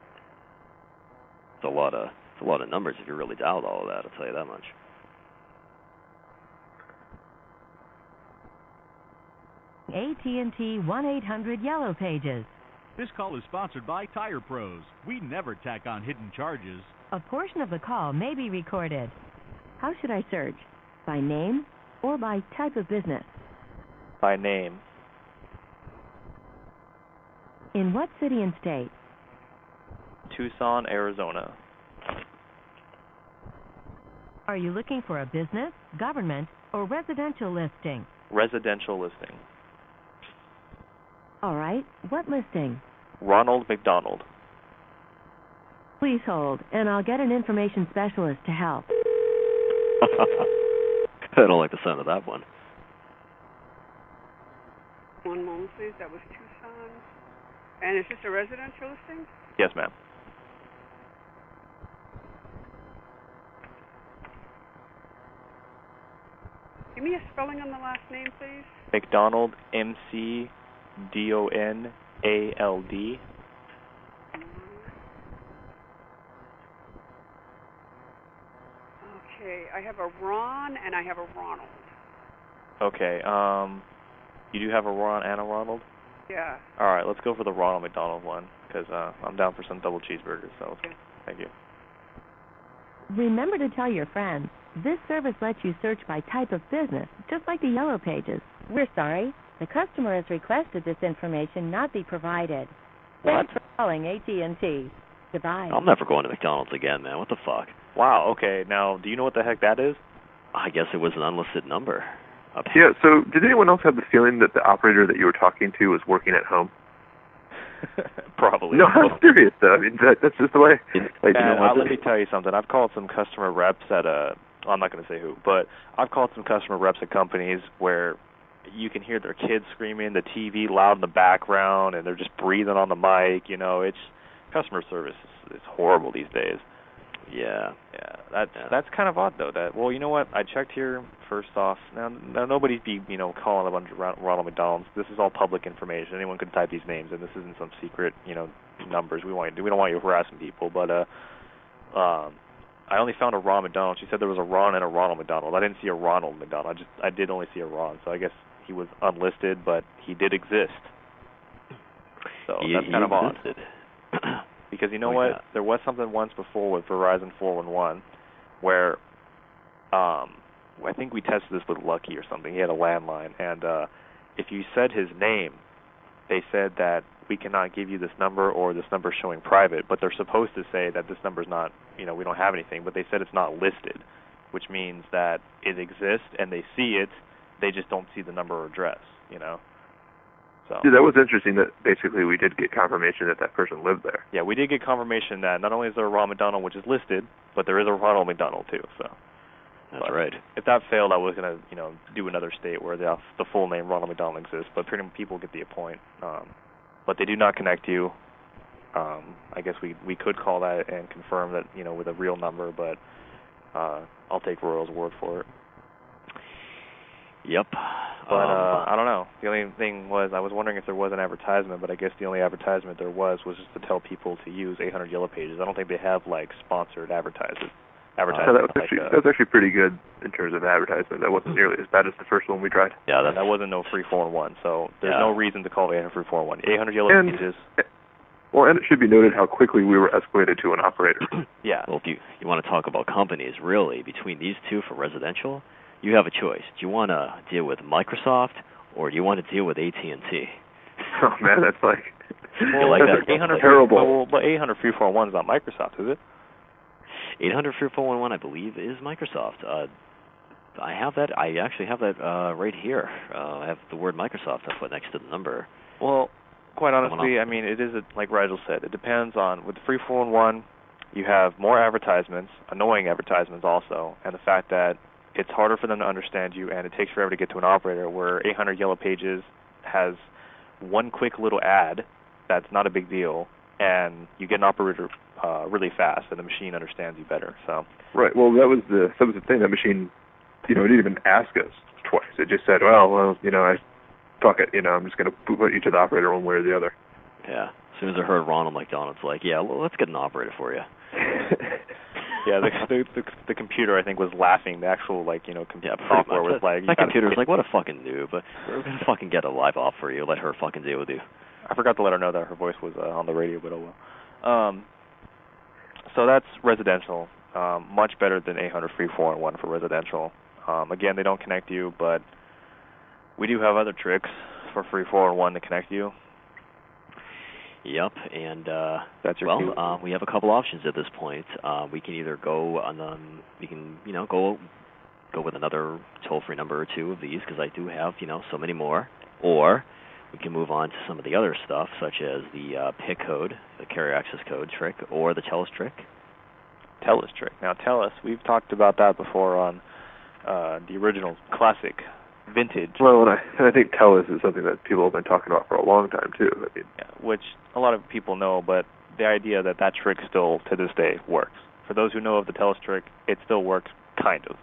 It's a lot of it's a lot of numbers if you really dialed all of that. I'll tell you that much. A T and T one eight hundred Yellow Pages. This call is sponsored by Tire Pros. We never tack on hidden charges. A portion of the call may be recorded. How should I search? By name or by type of business? By name. In what city and state? Tucson, Arizona. Are you looking for a business, government, or residential listing? Residential listing. All right. What listing? Ronald McDonald. Please hold, and I'll get an information specialist to help. I don't like the sound of that one. One moment, please. That was Tucson. And is this a residential listing? Yes, ma'am. Give me a spelling on the last name, please. McDonald, M C D O N A L D. Okay, I have a Ron and I have a Ronald. Okay, um, you do have a Ron and a Ronald? Yeah. All right, let's go for the Ronald McDonald one, because uh, I'm down for some double cheeseburgers, so okay. Thank you. Remember to tell your friends, this service lets you search by type of business, just like the Yellow Pages. We're sorry. The customer has requested this information not be provided. What? Thanks for calling A T and T. Goodbye. I'm never going to McDonald's again, man. What the fuck? Wow, okay. Now, do you know what the heck that is? I guess it was an unlisted number. Yeah, so did anyone else have the feeling that the operator that you were talking to was working at home? Probably. No, I'm serious, though. I mean, that, that's just the way. Like, and, you know, uh, let me tell you something. I've called some customer reps at a, well, I'm not going to say who, but I've called some customer reps at companies where you can hear their kids screaming, the T V loud in the background, and they're just breathing on the mic. You know, it's customer service is, is horrible these days. Yeah, yeah. That's yeah. that's kind of odd though. That well, you know what? I checked here first off. Now, now nobody'd be you know calling a bunch of Ronald McDonald's. This is all public information. Anyone could type these names, and this isn't some secret you know numbers. We want you, we don't want you harassing people. But uh, um, I only found a Ron McDonald. She said there was a Ron and a Ronald McDonald. I didn't see a Ronald McDonald. I just I did only see a Ron. So I guess he was unlisted, but he did exist. So he, that's he kind of odd. existed. Because you know Why what? not? There was something once before with Verizon four one one where um, I think we tested this with Lucky or something. He had a landline, and uh, if you said his name, they said that we cannot give you this number or this number is showing private, but they're supposed to say that this number's not, you know, we don't have anything, but they said it's not listed, which means that it exists and they see it, they just don't see the number or address, you know? So. Yeah, that was interesting that basically we did get confirmation that that person lived there. Yeah, we did get confirmation that not only is there a Ron McDonald, which is listed, but there is a Ronald McDonald, too, so. That's but right. If that failed, I was going to, you know, do another state where the, the full name Ronald McDonald exists, but pretty much people get the point. Um, but they do not connect you. Um, I guess we, we could call that and confirm that, you know, with a real number, but uh, I'll take Royal's word for it. Yep. But um, uh, I don't know. The only thing was I was wondering if there was an advertisement, but I guess the only advertisement there was was just to tell people to use eight hundred Yellow Pages. I don't think they have, like, sponsored advertises. Advertising. Uh, that was like, actually uh, that was actually pretty good in terms of advertisement. That wasn't nearly as bad as the first one we tried. Yeah, that, that wasn't no free four one one, so there's yeah. no reason to call it eight hundred free four one. eight hundred Yellow and, Pages. Well, and it should be noted how quickly we were escalated to an operator. Yeah. Well, if you, you want to talk about companies, really, between these two for residential, you have a choice. Do you want to deal with Microsoft or do you want to deal with A T and T? Oh, man, that's like, well, like that's that? eight hundred terrible. Well, but eight hundred free four one is not Microsoft, is it? eight hundred free four one one, I believe, is Microsoft. Uh, I have that. I actually have that uh, right here. Uh, I have the word Microsoft I put next to the number. Well, quite honestly, I mean, it is, a, like Rigel said, it depends on, with the free four one one, you have more advertisements, annoying advertisements also, and the fact that it's harder for them to understand you, and it takes forever to get to an operator, where eight hundred Yellow Pages has one quick little ad that's not a big deal, and you get an operator uh, really fast, and the machine understands you better. So. Right. Well, that was the that was the thing. That machine, you know, it didn't even ask us twice. It just said, "Well, well, you know, I fuck it. You know, I'm just going to put you to the operator one way or the other." Yeah. As soon as I heard Ronald McDonald's, like, yeah, well, let's get an operator for you. Yeah, the, the the the computer I think was laughing. The actual like you know com- Yeah, pretty software much. was like you that gotta computer was skip- like, what a fucking noob. But we're gonna fucking get a live off for you. Let her fucking deal with you. I forgot to let her know that her voice was uh, on the radio, but oh well. Um, so that's residential. Um, much better than eight hundred free four one one for residential. Um, again, they don't connect you, but we do have other tricks for free four one one to connect you. Yep, and uh, That's your well, cue. uh, we have a couple options at this point. Uh, we can either go on, um, we can you know go go with another toll-free number or two of these because I do have you know so many more, or we can move on to some of the other stuff such as the uh, P I C code, the carrier access code trick, or the TELUS trick. TELUS trick. Now TELUS, we've talked about that before on uh, the original classic vintage. Well, and I, and I think TELUS is something that people have been talking about for a long time too. I mean, yeah, which a lot of people know, but the idea that that trick still to this day works. For those who know of the TELUS trick, it still works, kind of.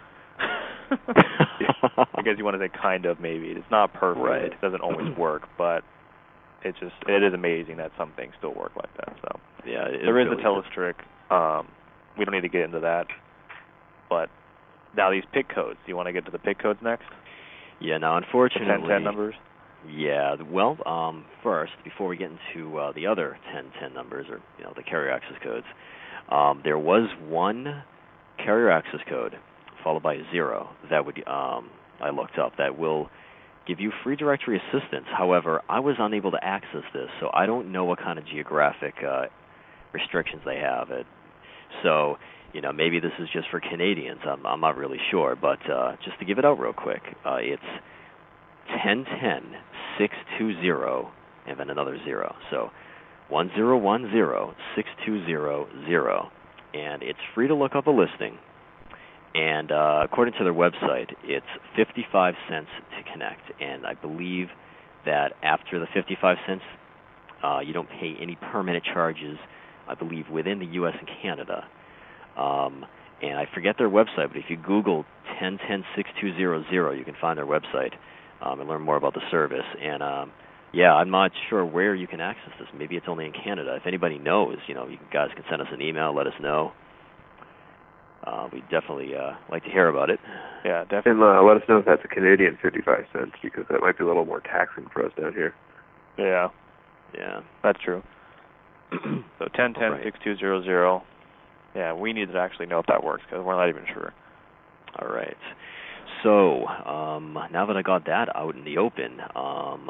I guess you want to say kind of, maybe. It's not perfect. Right. It doesn't always work, but it just it is amazing that some things still work like that. So yeah, it there is really the TELUS trick. Um, we don't need to get into that, but now these P I C codes. Do you want to get to the P I C codes next? Yeah, now unfortunately, ten ten numbers. Yeah, well, um, first, before we get into uh, the other ten ten numbers, or you know, the carrier access codes, um, there was one carrier access code followed by a zero that would um, I looked up that will give you free directory assistance. However, I was unable to access this, so I don't know what kind of geographic uh, restrictions they have. It, so, you know, maybe this is just for Canadians. I'm, I'm not really sure, but uh, just to give it out real quick, uh, it's ten ten six two zero and then another zero. So one zero one zero six two zero zero, and it's free to look up a listing. And uh, according to their website, it's fifty-five cents to connect. And I believe that after the fifty-five cents, uh, you don't pay any permanent charges, I believe, within the U S and Canada. Um, and I forget their website, but if you Google ten ten six two zero zero, you can find their website um, and learn more about the service. And, um, yeah, I'm not sure where you can access this. Maybe it's only in Canada. If anybody knows, you know, you guys can send us an email, let us know. Uh, we'd definitely uh, like to hear about it. Yeah, definitely. And uh, let us know if that's a Canadian fifty-five cents, because that might be a little more taxing for us down here. Yeah. Yeah. That's true. So ten ten six two zero zero. Yeah, we need to actually know if that works, because we're not even sure. All right. So um, now that I got that out in the open, um,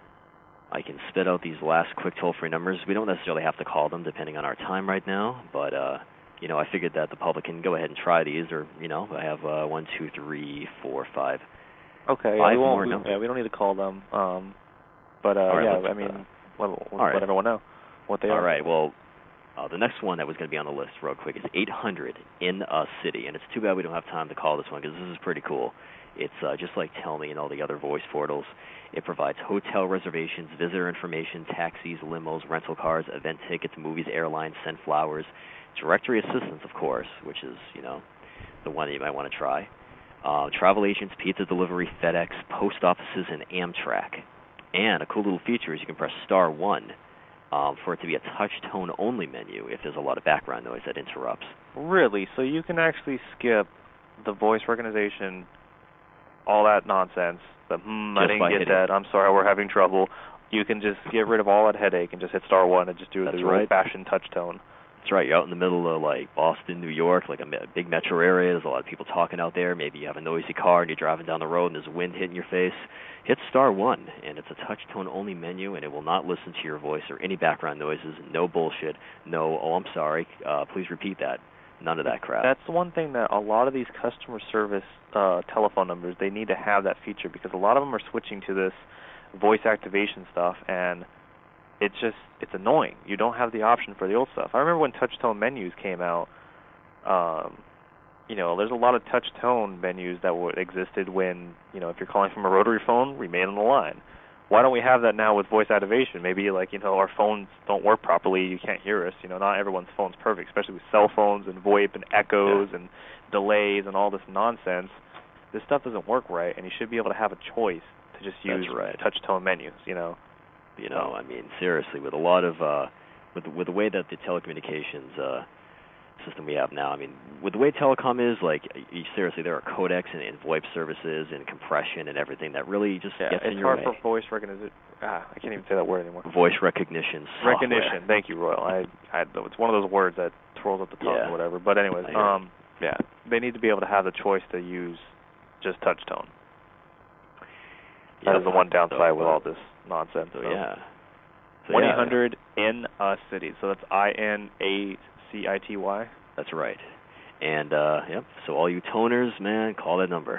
I can spit out these last quick toll-free numbers. We don't necessarily have to call them, depending on our time right now, but... Uh, You know, I figured that the public can go ahead and try these, or, you know, I have uh, one, two, three, four, five. Okay, five yeah, we won't, more we, numbers. yeah, we don't need to call them. Um, but, uh, right, yeah, let's, I mean, uh, let, let, right. let everyone know what they all are. All right, well, uh, the next one that was going to be on the list real quick is eight hundred in a city. And it's too bad we don't have time to call this one, because this is pretty cool. It's uh, just like Tell Me and all the other voice portals. It provides hotel reservations, visitor information, taxis, limos, rental cars, event tickets, movies, airlines, send flowers, directory assistance, of course, which is, you know, the one that you might want to try. Uh, travel agents, pizza delivery, FedEx, post offices, and Amtrak. And a cool little feature is you can press star one um, for it to be a touch-tone-only menu if there's a lot of background noise that interrupts. Really? So you can actually skip the voice recognition, all that nonsense, the, hmm, I Just didn't by get hitting- that, I'm sorry, we're having trouble. You can just get rid of all that headache and just hit star one and just do That's the right. old-fashioned touch tone. That's right. You're out in the middle of, like, Boston, New York, like a me- big metro area. There's a lot of people talking out there. Maybe you have a noisy car and you're driving down the road and there's wind hitting your face. Hit star one, and it's a touch-tone-only menu, and it will not listen to your voice or any background noises. No bullshit. No, oh, I'm sorry. Uh, please repeat that. None of that crap. That's one thing that a lot of these customer service uh, telephone numbers, they need to have that feature, because a lot of them are switching to this voice activation stuff, and it's just, it's annoying. You don't have the option for the old stuff. I remember when touch tone menus came out, um, you know, there's a lot of touch tone menus that w- existed when, you know, if you're calling from a rotary phone, remain on the line. Why don't we have that now with voice activation? Maybe, like, you know, our phones don't work properly, you can't hear us. You know, not everyone's phone's perfect, especially with cell phones and VoIP and echoes yeah. and delays and all this nonsense. This stuff doesn't work right, and you should be able to have a choice to just use right. touch tone menus, you know. You know, I mean, seriously, with a lot of, uh, with with the way that the telecommunications uh, system we have now. I mean, with the way telecom is, like, you, seriously, there are codecs and, and VoIP services and compression and everything that really just yeah, gets in it's your hard way. for voice recognition. Ah, I can't even say that word anymore. Voice recognition software. Recognition. Thank you, Royal. I, I, it's one of those words that twirls up the tongue Yeah. or whatever. But anyways, um, yeah, they need to be able to have the choice to use just touch tone. That Yeah, is the one downside so, with all this nonsense. So, so. yeah. So, one yeah. eight hundred in a city. So that's I N A C I T Y. That's right. And, uh, yep, so all you toners, man, call that number.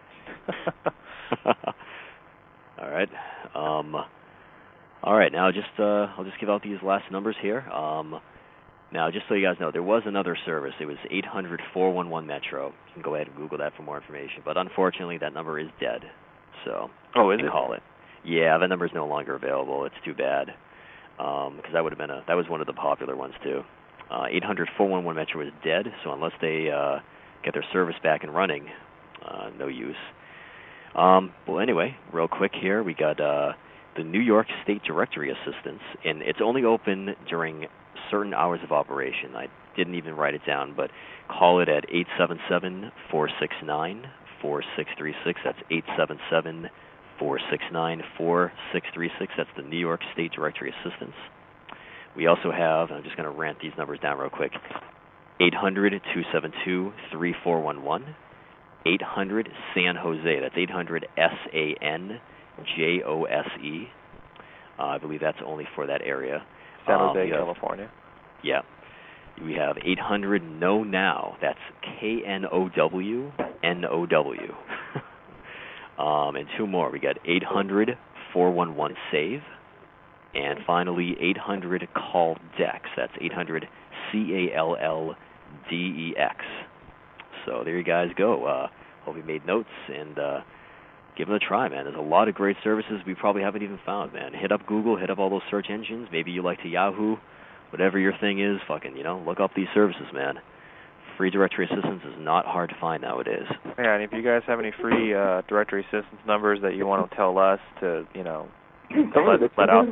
All right. Um, all right, now just uh, I'll just give out these last numbers here. Um, now, just so you guys know, there was another service. It was eight hundred, four one one, Metro. You can go ahead and Google that for more information. But unfortunately, that number is dead. So oh, is you can it? call it. Yeah, that number is no longer available. It's too bad because um, that would have been a that was one of the popular ones too. Uh, eight hundred, four one one, Metro is dead. So unless they uh, get their service back and running, uh, no use. Um, well, anyway, real quick here, we got uh, the New York State Directory Assistance, and it's only open during certain hours of operation. I didn't even write it down, but call it at eight seven seven, four six nine, four six three six. That's eight seven seven, four six nine, four six three six. That's the New York State Directory Assistance. We also have, I'm just going to rant these numbers down real quick, eight hundred, two seven two, three four one one. eight hundred San Jose. That's eight hundred S A N J O S E. Uh, I believe that's only for that area. San Um, Jose, we have- California. Yeah. We have eight hundred Know Now. That's K N O W N O W. um, and two more. We got eight hundred, four one one, SAVE. And finally, eight hundred Call Dex. That's eight hundred C A L L D E X. So there you guys go. Uh, hope you made notes and uh, give it a try, man. There's a lot of great services we probably haven't even found, man. Hit up Google, hit up all those search engines. Maybe you like to Yahoo, whatever your thing is. Fucking, you know, look up these services, man. Free directory assistance is not hard to find nowadays. Yeah, and if you guys have any free uh, directory assistance numbers that you want to tell us to, you know, to let, let out.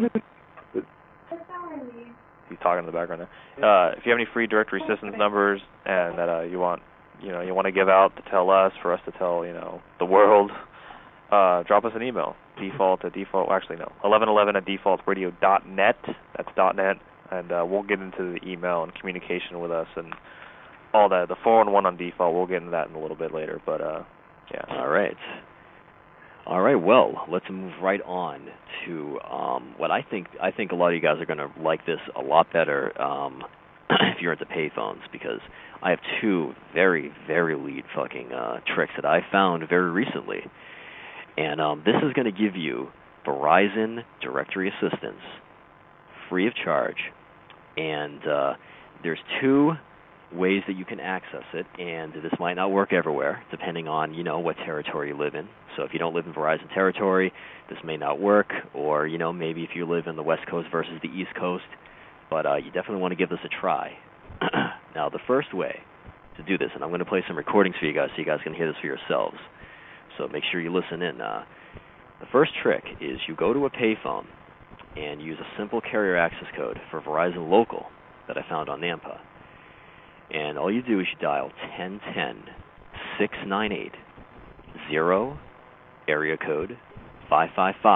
He's talking in the background there. Uh, if you have any free directory assistance numbers and that uh, you want, you know, you want to give out to tell us, for us to tell, you know, the world, uh, drop us an email. Default at default. Well, actually, no. eleven eleven at default radio dot net. That's dot net, and uh, we'll get into the email and communication with us and all that. The four one one on default. We'll get into that in a little bit later. But uh, yeah. All right. All right, well, let's move right on to um, what I think. I think a lot of you guys are going to like this a lot better um, if you're into payphones, because I have two very, very lead fucking uh, tricks that I found very recently. And um, this is going to give you Verizon Directory Assistance free of charge. And uh, there's two ways that you can access it, and this might not work everywhere, depending on, you know, what territory you live in. So if you don't live in Verizon territory, this may not work, or, you know, maybe if you live in the West Coast versus the East Coast, but uh, you definitely want to give this a try. Now, the first way to do this, and I'm going to play some recordings for you guys so you guys can hear this for yourselves, so make sure you listen in. Uh, the first trick is you go to a payphone and use a simple carrier access code for Verizon Local that I found on Nampa. And all you do is you dial ten ten, six nine eight, zero, area code five five five,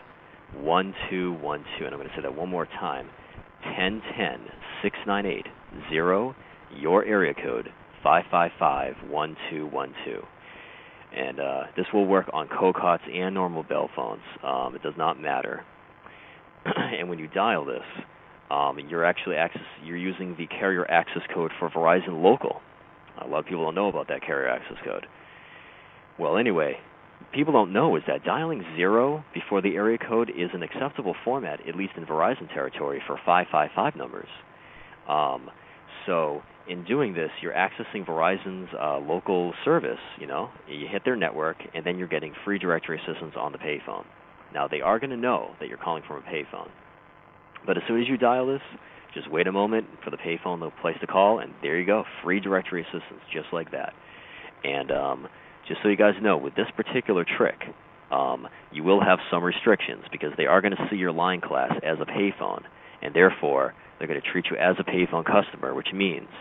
one two one two. And I'm going to say that one more time. ten ten, six nine eight, zero, your area code five five five, one two one two. And uh, this will work on CoCots and normal bell phones. Um, it does not matter. And when you dial this, Um, you're actually access, you're using the carrier access code for Verizon Local. A lot of people don't know about that carrier access code. Well, anyway, people don't know is that dialing zero before the area code is an acceptable format, at least in Verizon territory, for five five five numbers. Um, so in doing this, you're accessing Verizon's uh, local service. You know, you hit their network, and then you're getting free directory assistance on the payphone. Now, they are going to know that you're calling from a payphone. But as soon as you dial this, just wait a moment for the payphone to place the call, and there you go, free directory assistance, just like that. And um, just so you guys know, with this particular trick, um, you will have some restrictions because they are going to see your line class as a payphone, and therefore they're going to treat you as a payphone customer, which means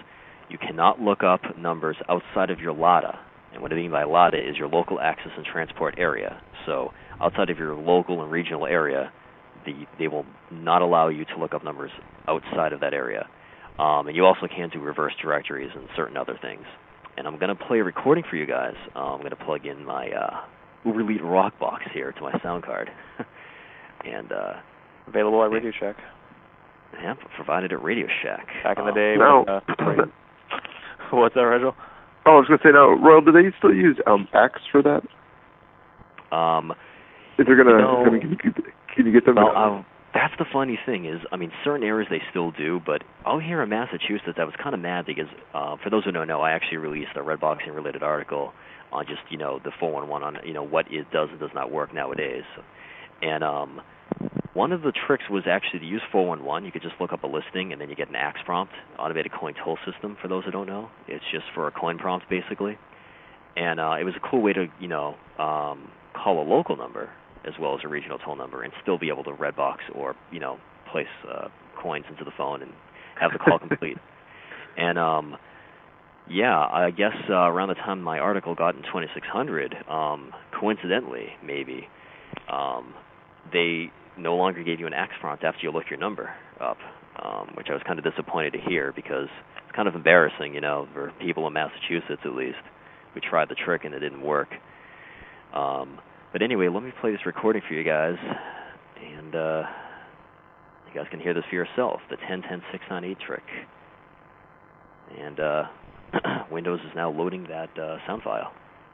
you cannot look up numbers outside of your L A T A. And what I mean by L A T A is your local access and transport area. So outside of your local and regional area, the, they will not allow you to look up numbers outside of that area. Um, and you also can't do reverse directories and certain other things. And I'm going to play a recording for you guys. Uh, I'm going to plug in my uh, Uber Elite Rock box here to my sound card. and uh, Available at Radio Shack. Yeah, provided at Radio Shack. Back in the um, day. No. When, uh, what's that, Rigel? Oh, I was going to say, now, Royal, do they still use um, X for that? Um, Is there going you to, know, I mean, can you, can you get them? Well, uh, that's the funny thing is, I mean, certain areas they still do, but out here in Massachusetts, I was kind of mad because, uh, for those who don't know, I actually released a Redboxing-related article on just, you know, the four one one, on, you know, what it does and does not work nowadays. And um, one of the tricks was actually to use four one one. You could just look up a listing, and then you get an A X prompt, automated coin toll system, for those who don't know. It's just for a coin prompt, basically. And uh, it was a cool way to, you know, um, call a local number as well as a regional toll number and still be able to red box or, you know, place uh, coins into the phone and have the call complete. And, um, yeah, I guess uh, around the time my article got in twenty-six hundred, um, coincidentally, maybe, um, they no longer gave you an A X prompt after you looked your number up, um, which I was kind of disappointed to hear because it's kind of embarrassing, you know, for people in Massachusetts at least. We tried the trick and it didn't work. Um, but anyway, let me play this recording for you guys, and uh, you guys can hear this for yourself, the ten ten six nine eight trick. And uh, Windows is now loading that uh, sound file.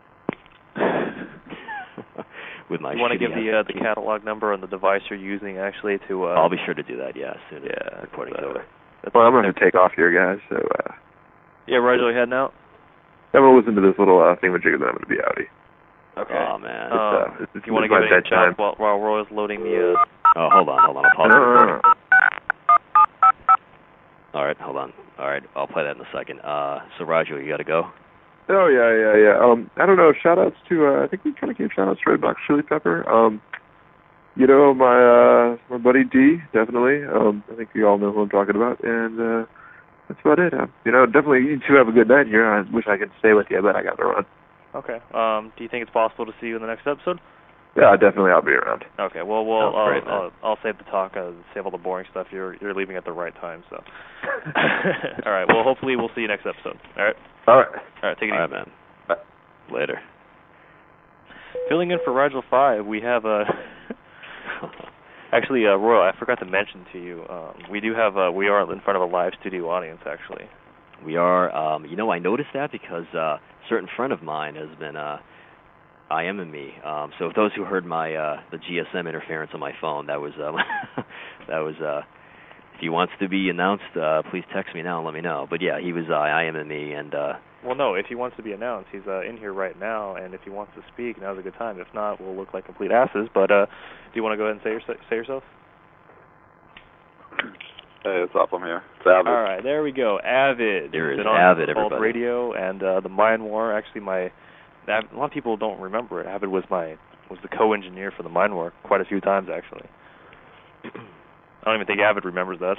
With my you want to give the uh, the catalog number on the device you're using actually to... Uh, I'll be sure to do that, yeah, as soon as yeah, the recording's uh, over. Well, I'm going to take off here, guys, so... Uh, yeah, Roger, you heading out? I'm going to listen to this little uh, thingamajig and then I'm going to be outie. Okay. Oh, man. It's, uh, Um, it's, it's you want to give my it a bedtime. check while, while Roy's loading the... Uh... Oh, hold on, hold on. I'll pause No, the no, no, recording. no. All right, hold on. All right, I'll play that in a second. Uh, so, Roger, you got to go? Oh, yeah, yeah, yeah. Um, I don't know, shout-outs to, uh, I think we kind of gave shout-outs to Redbox Chili Pepper. Um, you know, my uh, my buddy D, definitely. Um, I think you all know who I'm talking about. And uh, that's about it. Uh, you know, definitely, you two have a good night here. I wish I could stay with you, but I got to run. Okay. Um, do you think it's possible to see you in the next episode? Yeah, definitely, I'll be around. Okay. Well, we'll I'll, great, I'll, I'll save the talk, uh, save all the boring stuff. You're you're leaving at the right time, so. All right. Well, hopefully we'll see you next episode. All right. All right. All right. Take it All easy. right, man. Bye. Later. Filling in for Rigel Five, we have a. Actually, uh, Royal, I forgot to mention to you, um, we do have uh, we are in front of a live studio audience, actually. We are, um, you know, I noticed that because uh, a certain friend of mine has been uh, IMing me. Um, so those who heard my uh, the G S M interference on my phone, that was um, that was. Uh, if he wants to be announced, uh, please text me now and let me know. But yeah, he was uh, IMing me, and uh, well, no, if he wants to be announced, he's uh, in here right now, and if he wants to speak, now's a good time. If not, we'll look like complete asses. But uh, do you want to go ahead and say, your, say yourself? Hey, what's up? I'm here. It's Avid. All right, there we go. Avid. There is Been on Avid, Called everybody. Radio and uh, the Mind War. Actually, my a lot of people don't remember it. Avid was my was the co-engineer for the Mind War quite a few times, actually. I don't even think Avid remembers that.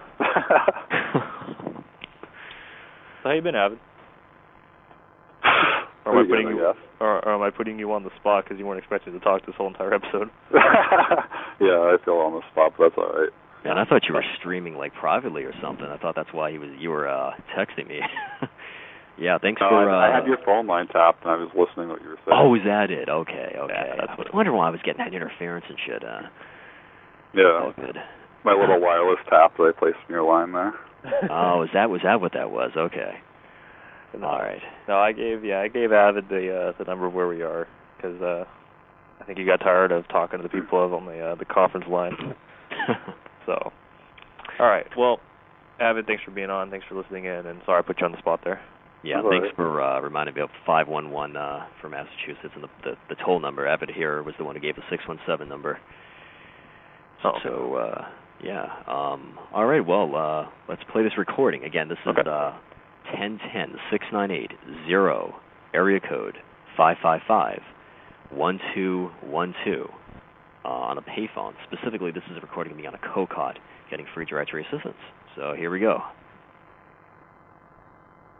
So how you been, Avid? Or am I putting Again, you, I guess. or, or am I putting you on the spot because you weren't expected to talk this whole entire episode? Yeah, I feel on the spot, but that's all right. man, I thought you were streaming like privately or something. I thought that's why he was you were uh, texting me. Yeah, thanks no, for. I, Uh, I had your phone line tapped, and I was listening to what you were saying. oh, is that it? Okay, okay. Yeah, that's I what was wondering why I was getting that interference and shit. Uh, Yeah. oh, good. My little wireless tap that I placed in your line there. Oh, is that was that what that was? Okay. No, All right. No, I gave yeah, I gave Avid the uh, the number of where we are because uh, I think he got tired of talking to the people on the uh, the conference line. So, all right. Well, Avid, thanks for being on. Thanks for listening in, and sorry I put you on the spot there. Yeah, All thanks right. for uh, reminding me of five one one uh, for Massachusetts, and the, the the toll number. Avid here was the one who gave the six one seven number. Oh. So uh, yeah. Um, all right. Well, uh, let's play this recording again. This is Okay. uh, ten ten six nine eight zero area code five five five one two one two uh, on a payphone. Specifically, this is a recording of me on a COCOT getting free directory assistance. So here we go.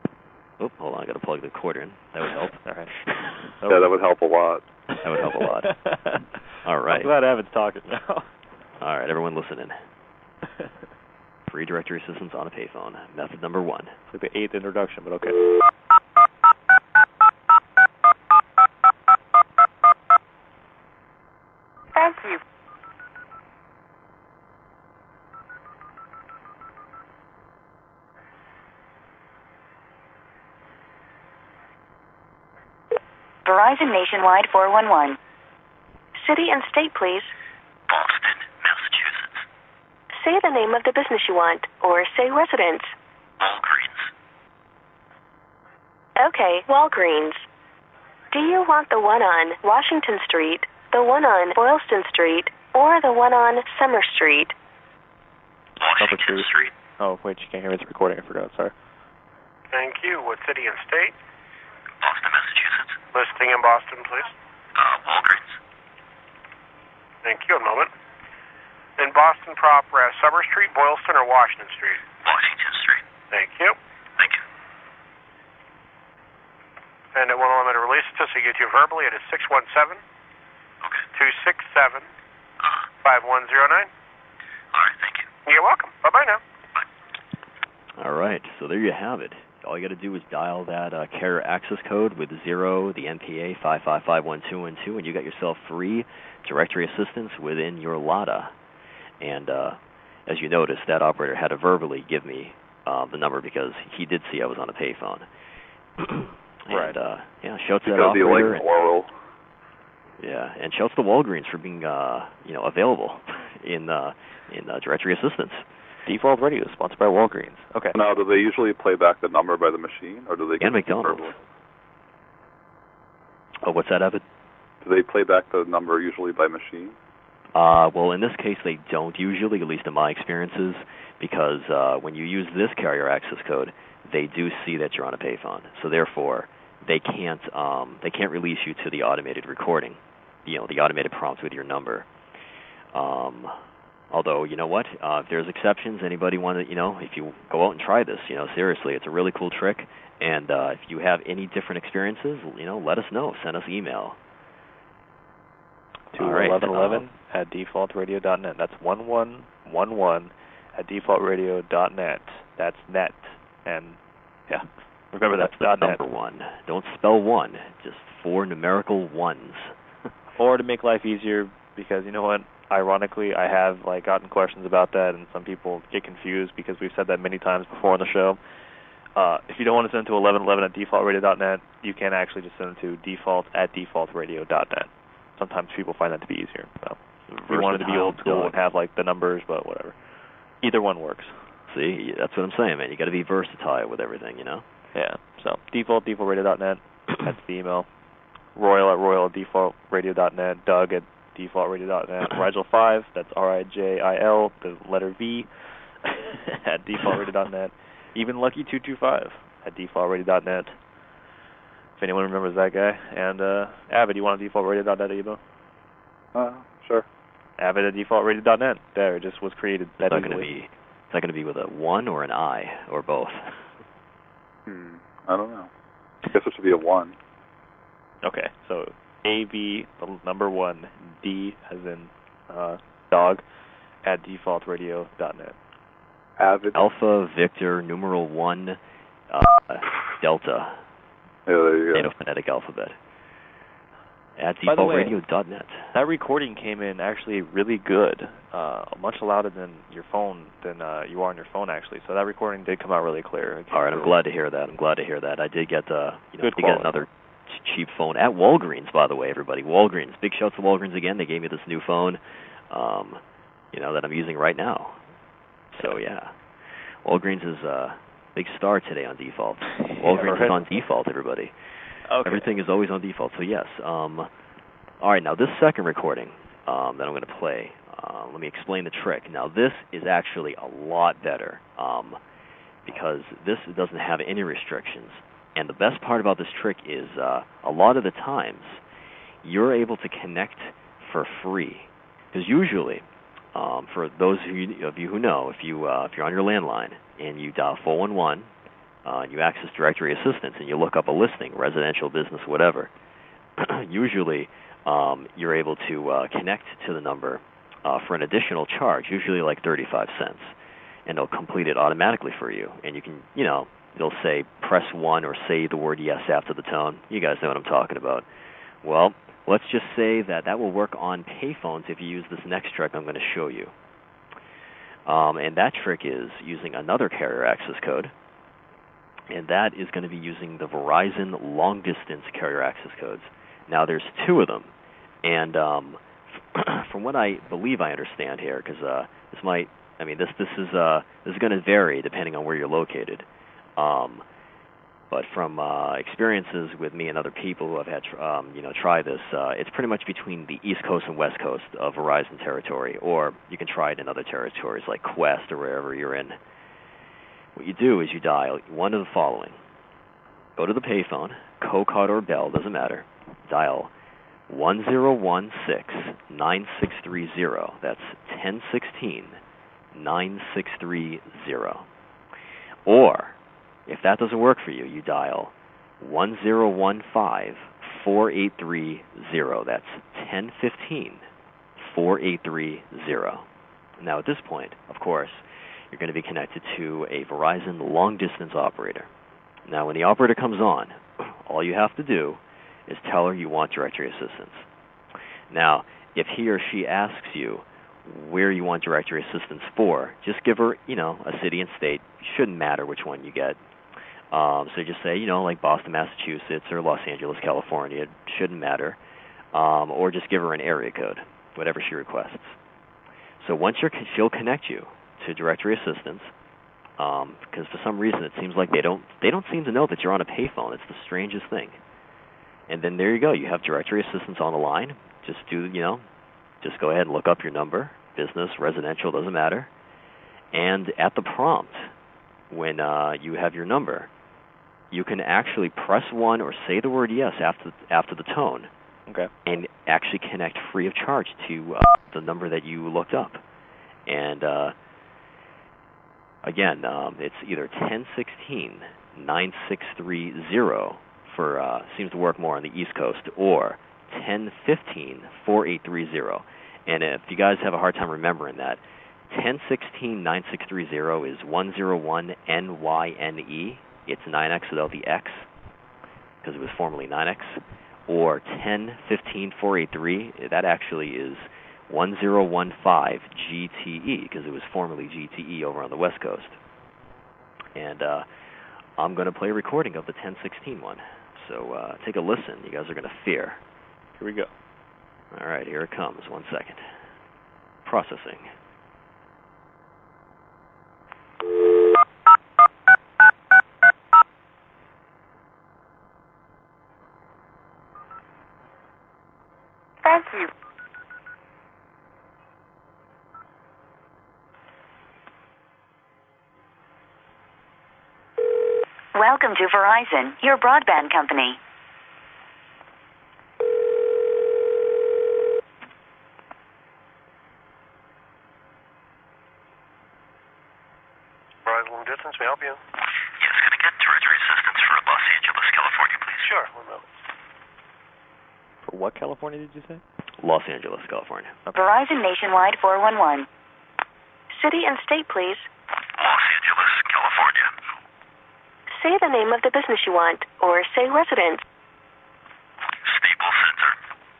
Oop, hold on, I got to plug the cord in. That would help. All right. Yeah, that would help a lot. That would help a lot. All right. I'm glad Avid's talking now. All right, everyone listen in. Free directory assistance on a payphone. Method number one. It's like the eighth introduction, but okay. Thank you. Verizon Nationwide four one one. City and state, please. Boston, Massachusetts. Say the name of the business you want, or say residence. Walgreens. Okay, Walgreens. Do you want the one on Washington Street, the one on Boylston Street, or the one on Summer Street? Washington Street. Oh, wait, you can't hear me. It's recording. I forgot. Sorry. Thank you. What city and state? Boston, Massachusetts. Listing in Boston, please. Uh, Walgreens. Thank you. A moment. In Boston proper, uh, Summer Street, Boylston, or Washington Street? Washington Street. Thank you. Thank you. And it won't limit a release until so you get to you verbally. It is six one seven, two six seven, five one zero nine. All right, thank you. You're welcome. Bye-bye now. All right, so there you have it. All you got to do is dial that uh, carrier access code with zero, the N P A five five five one two one two, and you got yourself free directory assistance within your L A T A. And uh, as you noticed, that operator had to verbally give me uh, the number because he did see I was on a payphone. and, right. Uh, yeah, shouts to that Because you like operator. oral. Yeah, and shouts to Walgreens for being, uh, you know, available in uh, in uh, directory assistance. Default Radio, sponsored by Walgreens. Okay. Now, do they usually play back the number by the machine, or do they? And McDonald's. Oh, what's that, Evan? Do they play back the number usually by machine? Uh, well, in this case, they don't usually, at least in my experiences, because uh, when you use this carrier access code, they do see that you're on a payphone. So therefore, they can't um, they can't release you to the automated recording, you know, the automated prompt with your number. Um, although, you know what? Uh, if there's exceptions, anybody want to, you know, if you go out and try this, you know, seriously, it's a really cool trick. And uh, if you have any different experiences, you know, let us know. Send us email. To eleven eleven at default radio dot net. That's one one one one at default radio dot net. That's net. And, yeah, remember that's, that's the net. Number one. Don't spell one. Just four numerical ones. Or to make life easier, because you know what? Ironically, I have like gotten questions about that, and some people get confused because we've said that many times before on the show. Uh, if you don't want to send it to eleven eleven at default radio dot net, you can actually just send it to default at default radio dot net. Sometimes people find that to be easier. So if you wanted to be old school and have like the numbers, but whatever. Either one works. See, that's what I'm saying, man. You got to be versatile with everything, you know? Yeah. So default, default radio dot net. That's the email. Royal at royal at default radio dot net. Doug at default radio dot net. Rigel five, that's R I J I L, the letter V, at default radio dot net. Even Lucky two two five at default radio dot net. If anyone remembers that guy. And uh, Avid, you want default radio dot net, Ebo? Uh, sure. Avid at default radio dot net. There, it just was created. That is that going to be? Is that going to be with a one or an I or both? Hmm. I don't know. I guess it should be a one. Okay, so A V, the number one, D as in uh, dog, at default radio dot net. Avid. Alpha Victor numeral one uh, Delta. Yeah, there you go. Nato phonetic alphabet. At default radio dot net. That recording came in actually really good, uh, much louder than your phone, than uh, you are on your phone actually. So that recording did come out really clear. All right, I'm glad to hear that. I'm glad to hear that. I did get, uh, you know, good did get another cheap phone at Walgreens, by the way, everybody. Walgreens. Big shouts to Walgreens again. They gave me this new phone, um, you know, that I'm using right now. So yeah, Walgreens is a uh, big star today on default. Walgreens yeah, right. is on default, everybody. Okay. Everything is always on default. So yes. Um, all right, now this second recording um, that I'm going to play, uh, let me explain the trick. Now this is actually a lot better um, because this doesn't have any restrictions. And the best part about this trick is uh, a lot of the times you're able to connect for free. Because usually, um, for those of you, of you who know, if, you, uh, if you're on your landline and you dial four one one uh, you access directory assistance and you look up a listing, residential, business, whatever, usually um, you're able to uh, connect to the number uh, for an additional charge, usually like thirty-five cents, and it'll complete it automatically for you. And you can, you know, it'll say press one or say the word yes after the tone. You guys know what I'm talking about. Well, let's just say that that will work on payphones if you use this next trick I'm going to show you. Um, and that trick is using another carrier access code, and that is going to be using the Verizon long-distance carrier access codes. Now, there's two of them, and um, from what I believe I understand here, because uh, this might, I mean, this this is uh, this is going to vary depending on where you're located. Um, but from uh, experiences with me and other people who have had, um, you know, try this, uh, it's pretty much between the East Coast and West Coast of Verizon territory, or you can try it in other territories like Quest or wherever you're in. What you do is you dial one of the following. Go to the payphone, Cocard or Bell, doesn't matter. Dial one zero one six nine six three zero. That's ten sixteen nine six three zero. Or, if that doesn't work for you, you dial one zero one five four eight three zero. That's ten fifteen four eight three zero. Now, at this point, of course, you're going to be connected to a Verizon long-distance operator. Now, when the operator comes on, all you have to do is tell her you want directory assistance. Now, if he or she asks you where you want directory assistance for, just give her, you know, a city and state. Shouldn't matter which one you get. Um, so just say, you know, like Boston, Massachusetts, or Los Angeles, California. It shouldn't matter. Um, or just give her an area code, whatever she requests. So once you're, she'll connect you to directory assistance, um, because for some reason it seems like they don't they don't seem to know that you're on a payphone. It's the strangest thing. And then there you go. You have directory assistance on the line. Just do, you know, just go ahead and look up your number, business, residential, doesn't matter. And at the prompt, when uh, you have your number, you can actually press one or say the word yes after after the tone, okay, and actually connect free of charge to uh, the number that you looked up. And uh, again, um, it's either ten sixteen nine six three zero for uh, seems to work more on the East Coast, or ten fifteen four eight three zero. And if you guys have a hard time remembering that, ten sixteen nine six three zero is one zero one N Y N E. It's nine X without the X, because it was formerly nine X. Or ten fifteen four eight three, that actually is one zero one five G T E, because it was formerly G T E over on the West Coast. And uh, I'm going to play a recording of the ten sixteen one. So uh, take a listen. You guys are going to fear. Here we go. All right, here it comes. One second. Processing. Thank you. Welcome to Verizon, your broadband company. Verizon long distance, may I help you? Yes, can I get directory assistance for Los Angeles, California, please? Sure, one moment. For what California did you say? Los Angeles, California. Verizon Nationwide four one one. City and state, please. Los Angeles, California. Say the name of the business you want, or say residence. Staples Center.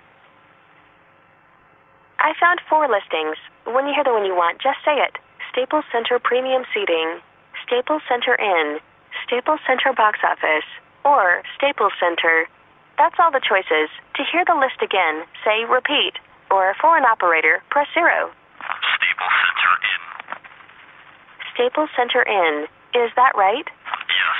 I found four listings. When you hear the one you want, just say it. Staples Center Premium Seating, Staples Center Inn, Staples Center Box Office, or Staples Center. That's all the choices. To hear the list again, say repeat, or for an operator, press zero. Staples Center Inn. Staples Center Inn. Is that right? Yes.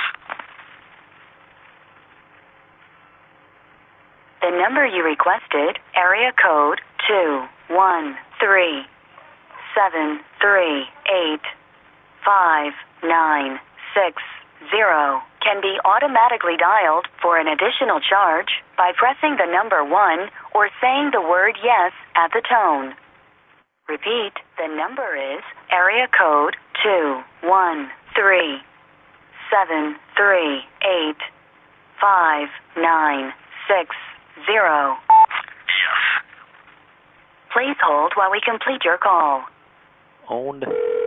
The number you requested, area code two one three seven three eight five nine six zero, can be automatically dialed for an additional charge by pressing the number one or saying the word yes at the tone. Repeat, the number is area code two one three seven three eight five nine six zero. Yes. Please hold while we complete your call. Owned.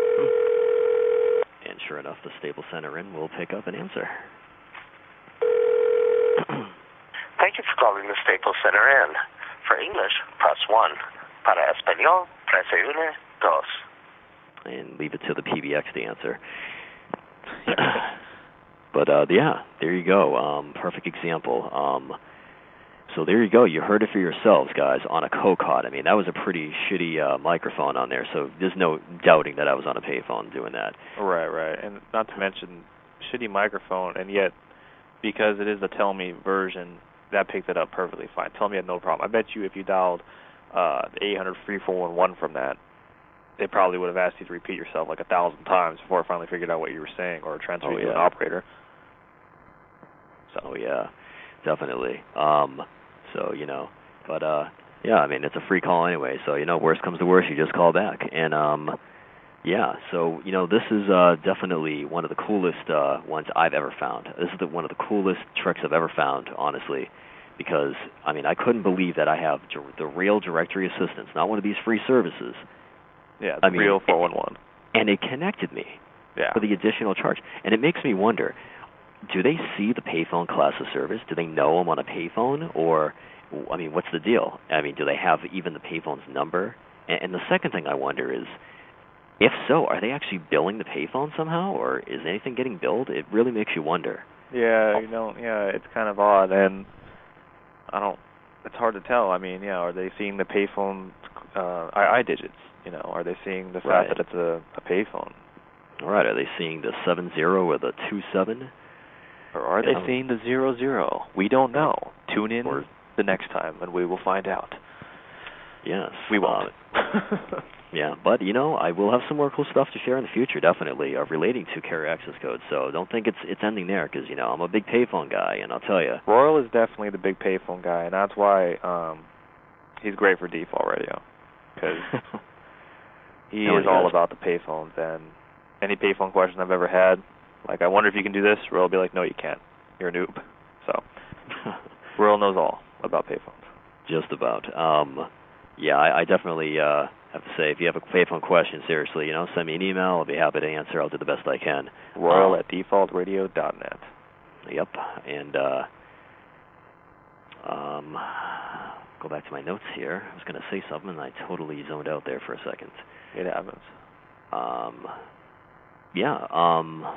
And sure enough, the Staples Center Inn will pick up and answer. Thank you for calling the Staples Center Inn. For English, press one. Para español, prese uno, dos. And leave it to the P B X to answer. But uh, yeah, there you go. Um, perfect example. Um, so there you go. You heard it for yourselves, guys, on a Cocod. I mean, that was a pretty shitty uh, microphone on there, so there's no doubting that I was on a payphone doing that. Right, right. And not to mention, shitty microphone, and yet, because it is the Tell Me version, that picked it up perfectly fine. Tell Me had no problem. I bet you if you dialed uh, the eight hundred, three four one one from that, they probably would have asked you to repeat yourself like a thousand times before it finally figured out what you were saying or transferred oh, you yeah. to an operator. So, oh, yeah, definitely. Um, so, you know, but, uh, yeah, I mean, it's a free call anyway. So, you know, worst comes to worst, you just call back. And, um, yeah, so, you know, this is uh, definitely one of the coolest uh, ones I've ever found. This is the, one of the coolest tricks I've ever found, honestly, because, I mean, I couldn't believe that I have the real directory assistance, not one of these free services. Yeah, the I mean, real four one one. And it connected me yeah. for the additional charge. And it makes me wonder, do they see the payphone class of service? Do they know I'm on a payphone? Or, I mean, what's the deal? I mean, do they have even the payphone's number? And, and the second thing I wonder is, if so, are they actually billing the payphone somehow? Or is anything getting billed? It really makes you wonder. Yeah, you know, yeah, it's kind of odd. And I don't, it's hard to tell. I mean, yeah, are they seeing the payphone uh, I, I digits? You know, are they seeing the fact Right. that it's a, a payphone? All right, are they seeing the seven zero or the two seven? Or are they Yeah. seeing the zero zero? We don't know. Tune in Or- the next time and we will find out. Yes. We won't. Uh, yeah, but, you know, I will have some more cool stuff to share in the future, definitely, uh, relating to carrier access codes. So don't think it's it's ending there because, you know, I'm a big payphone guy, and I'll tell you. Royal is definitely the big payphone guy, and that's why um, he's great for default radio. Because he No, is he all does. about the payphones. And any payphone question I've ever had, like, I wonder if you can do this, Royal will be like, no, you can't. You're a noob. So Royal knows all about payphones. Just about. Um, yeah, I, I definitely uh, have to say, if you have a payphone question, seriously, you know, send me an email. I'll be happy to answer. I'll do the best I can. Royal um, at default radio dot net. Yep, and uh, um, go back to my notes here. I was going to say something, and I totally zoned out there for a second. It happens. Um, yeah, um,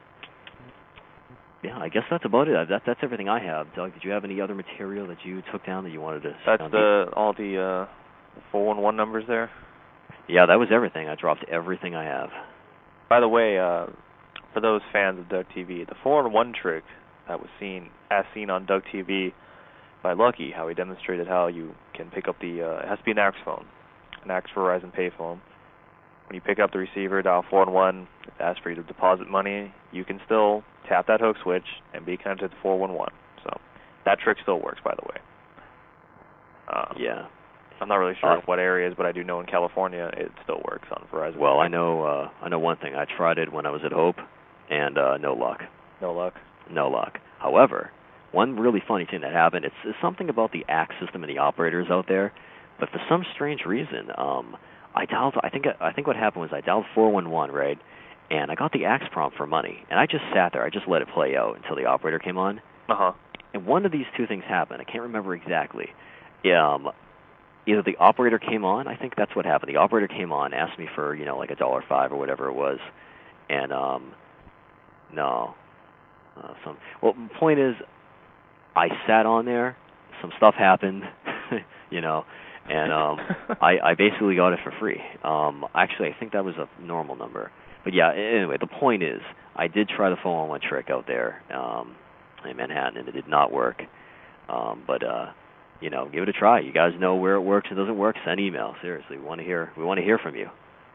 yeah, I guess that's about it. That, that's everything I have. Doug, did you have any other material that you took down that you wanted to... That's down the all the uh, four one one numbers there. Yeah, that was everything. I dropped everything I have. By the way, uh, for those fans of Doug T V, the four one one trick that was seen, as seen on Doug T V by Lucky, how he demonstrated how you can pick up the, uh, it has to be an A X phone, an A X Verizon payphone. When you pick up the receiver, dial four one one, it asks for you to deposit money. You can still tap that hook switch and be connected to four one one. So that trick still works, by the way. Um, yeah. I'm not really sure Uh, in what areas, but I do know in California it still works on Verizon. Well, I know uh, I know one thing. I tried it when I was at Hope, and uh, no luck. No luck? No luck. However, one really funny thing that happened, it's, it's something about the A X system and the operators out there, but for some strange reason, um, I dialed, I think I think what happened was I dialed four one one, right, and I got the A X prompt for money, and I just sat there. I just let it play out until the operator came on. Uh-huh. And one of these two things happened. I can't remember exactly. Um, either the operator came on, I think that's what happened. The operator came on, asked me for, you know, like a dollar five or whatever it was, and, um, no. Uh, some, well, the point is, I sat on there, some stuff happened, you know, and um, I, I basically got it for free. Um, actually, I think that was a normal number. But yeah, anyway, the point is, I did try the four one one trick out there um, in Manhattan, and it did not work. Um, but uh, you know, give it a try. You guys know where it works and doesn't work. Send email. Seriously, we want to hear. We want to hear from you.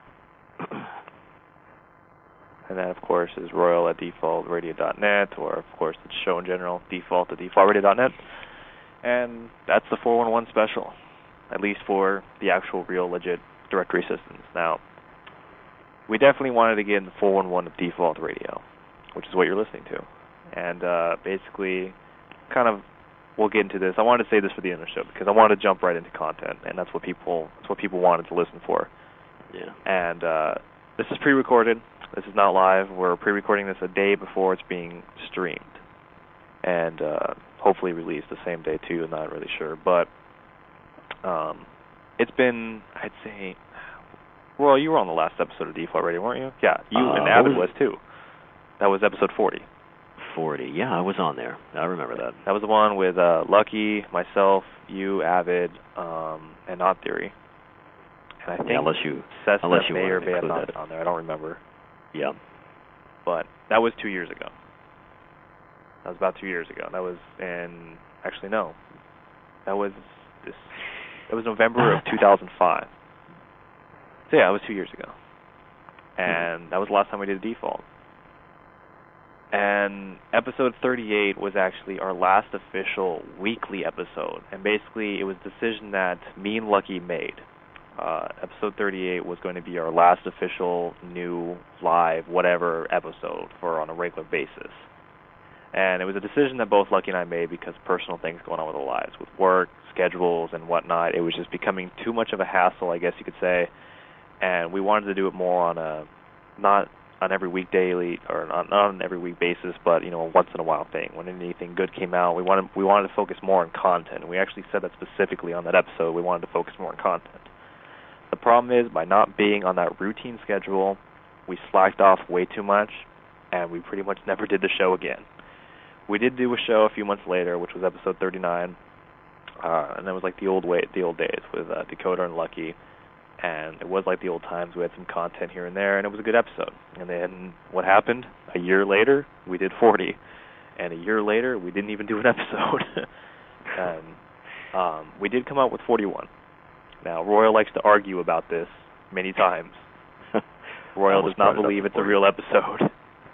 And that, of course, is Royal at default radio dot net, or, of course, the show in general, default at default radio dot net. And that's the four one one special, at least for the actual real legit directory systems. Now, we definitely wanted to get in the four one one of default radio. which is what you're listening to. And uh, basically, kind of, we'll get into this. I wanted to say this for the end of the show because I wanted to jump right into content, and that's what people that's what people wanted to listen for. Yeah. And uh, this is pre-recorded. This is not live. We're pre-recording this a day before it's being streamed, and uh, hopefully released the same day too. I'm not really sure, but um, it's been, I'd say, well, you were on the last episode of Default Radio, weren't you? Yeah, you uh, and Avid was, was too. That was episode forty. forty. Yeah, I was on there. I remember that. That was the one with uh, Lucky, myself, you, Avid, um, and Not Theory. And I think yeah, unless you, Cessna unless you may or may have include not that. been on there. I don't remember. Yeah. But that was two years ago. That was about two years ago. That was in, actually no. That was this, that was November of two thousand five. So yeah, it was two years ago. And that was the last time we did a default. And episode thirty-eight was actually our last official weekly episode. And basically, it was a decision that me and Lucky made. Uh, episode thirty-eight was going to be our last official new live whatever episode for on a regular basis. And it was a decision that both Lucky and I made because personal things going on with our lives, with work, schedules, and whatnot. It was just becoming too much of a hassle, I guess you could say. And we wanted to do it more on a, not on every week daily, or not, not on every week basis, but, you know, a once in a while thing. When anything good came out, we wanted we wanted to focus more on content. And we actually said that specifically on that episode. We wanted to focus more on content. The problem is, by not being on that routine schedule, we slacked off way too much, and we pretty much never did the show again. We did do a show a few months later, which was episode thirty-nine, uh, and that was like the old way, the old days with uh, Dakota and Lucky, and it was like the old times. We had some content here and there, and it was a good episode. And then what happened? A year later, we did forty, and a year later, we didn't even do an episode. and um, we did come out with forty-one. Now, Royal likes to argue about this many times. Royal does not believe it's a real episode.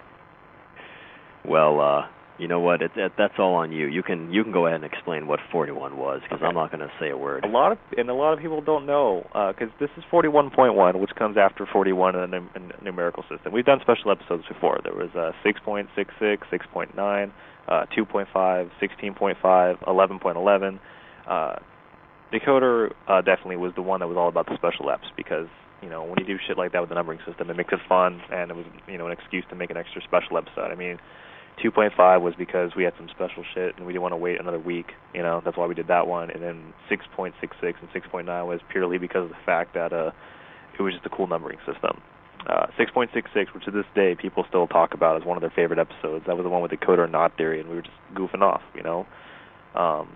Well, uh, you know what? It, it, that's all on you. You can you can go ahead and explain what forty-one was, because okay. I'm not going to say a word. A lot of and a lot of people don't know, because uh, this is forty-one point one, which comes after forty-one in a, in a numerical system. We've done special episodes before. There was uh, six point six six, six point nine, uh, two point five, sixteen point five, eleven point eleven. Uh, Decoder uh, definitely was the one that was all about the special eps, because, you know, when you do shit like that with the numbering system, it makes it fun, and it was, you know, an excuse to make an extra special episode. I mean, two point five was because we had some special shit, and we didn't want to wait another week, you know, that's why we did that one. And then six point six six and six point nine was purely because of the fact that uh, it was just a cool numbering system. Uh, six point six six, which to this day people still talk about as one of their favorite episodes, that was the one with Decoder and Not Theory, and we were just goofing off, you know. Um,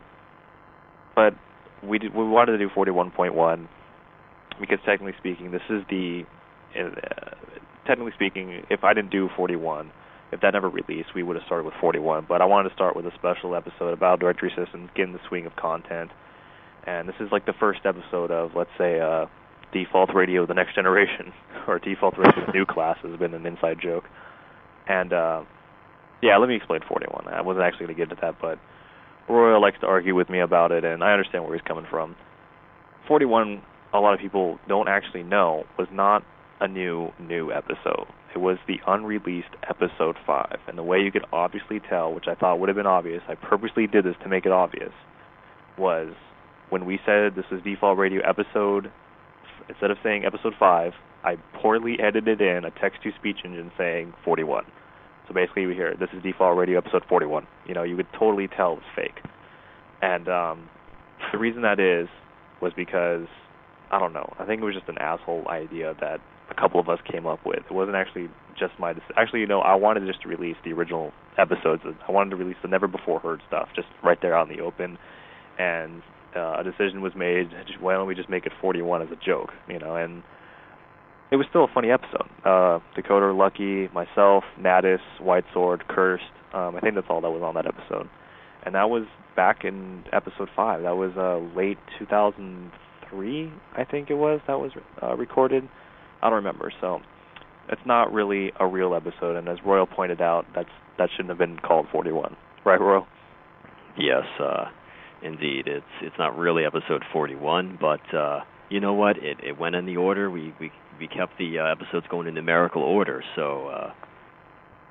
but we did, we wanted to do forty-one point one because technically speaking, this is the, uh, technically speaking, if I didn't do forty-one, if that never released, we would have started with forty-one. But I wanted to start with a special episode about directory systems, get in the swing of content. And this is like the first episode of, let's say, uh, Default Radio The Next Generation, or Default Radio The New Class has been an inside joke. And, uh, yeah, let me explain forty-one. I wasn't actually going to get into that, but Royal likes to argue with me about it, and I understand where he's coming from. forty-one, a lot of people don't actually know, was not a new, new episode. It was the unreleased episode five. And the way you could obviously tell, which I thought would have been obvious, I purposely did this to make it obvious, was when we said this is Default Radio episode, instead of saying episode five, I poorly edited in a text-to-speech engine saying forty-one. So basically you would hear, this is Default Radio episode forty-one. You know, you would totally tell it was fake. And um, the reason that is was because, I don't know, I think it was just an asshole idea that a couple of us came up with. It wasn't actually just my decision. Actually, you know, I wanted just to release the original episodes. I wanted to release the never before heard stuff, just right there out in the open. And uh, a decision was made, just, why don't we just make it forty-one as a joke, you know, and it was still a funny episode. Uh, Decoder, Lucky, myself, Natus, White Sword, Cursed. Um, I think that's all that was on that episode. And that was back in episode five. That was uh, late two thousand three, I think it was, that was uh, recorded. I don't remember. So it's not really a real episode. And as Royal pointed out, that's that shouldn't have been called forty-one. Right, Royal? Yes, uh, indeed. It's it's not really episode forty-one, but uh, you know what? It it went in the order. We we we kept the uh, episodes going in numerical order, so uh,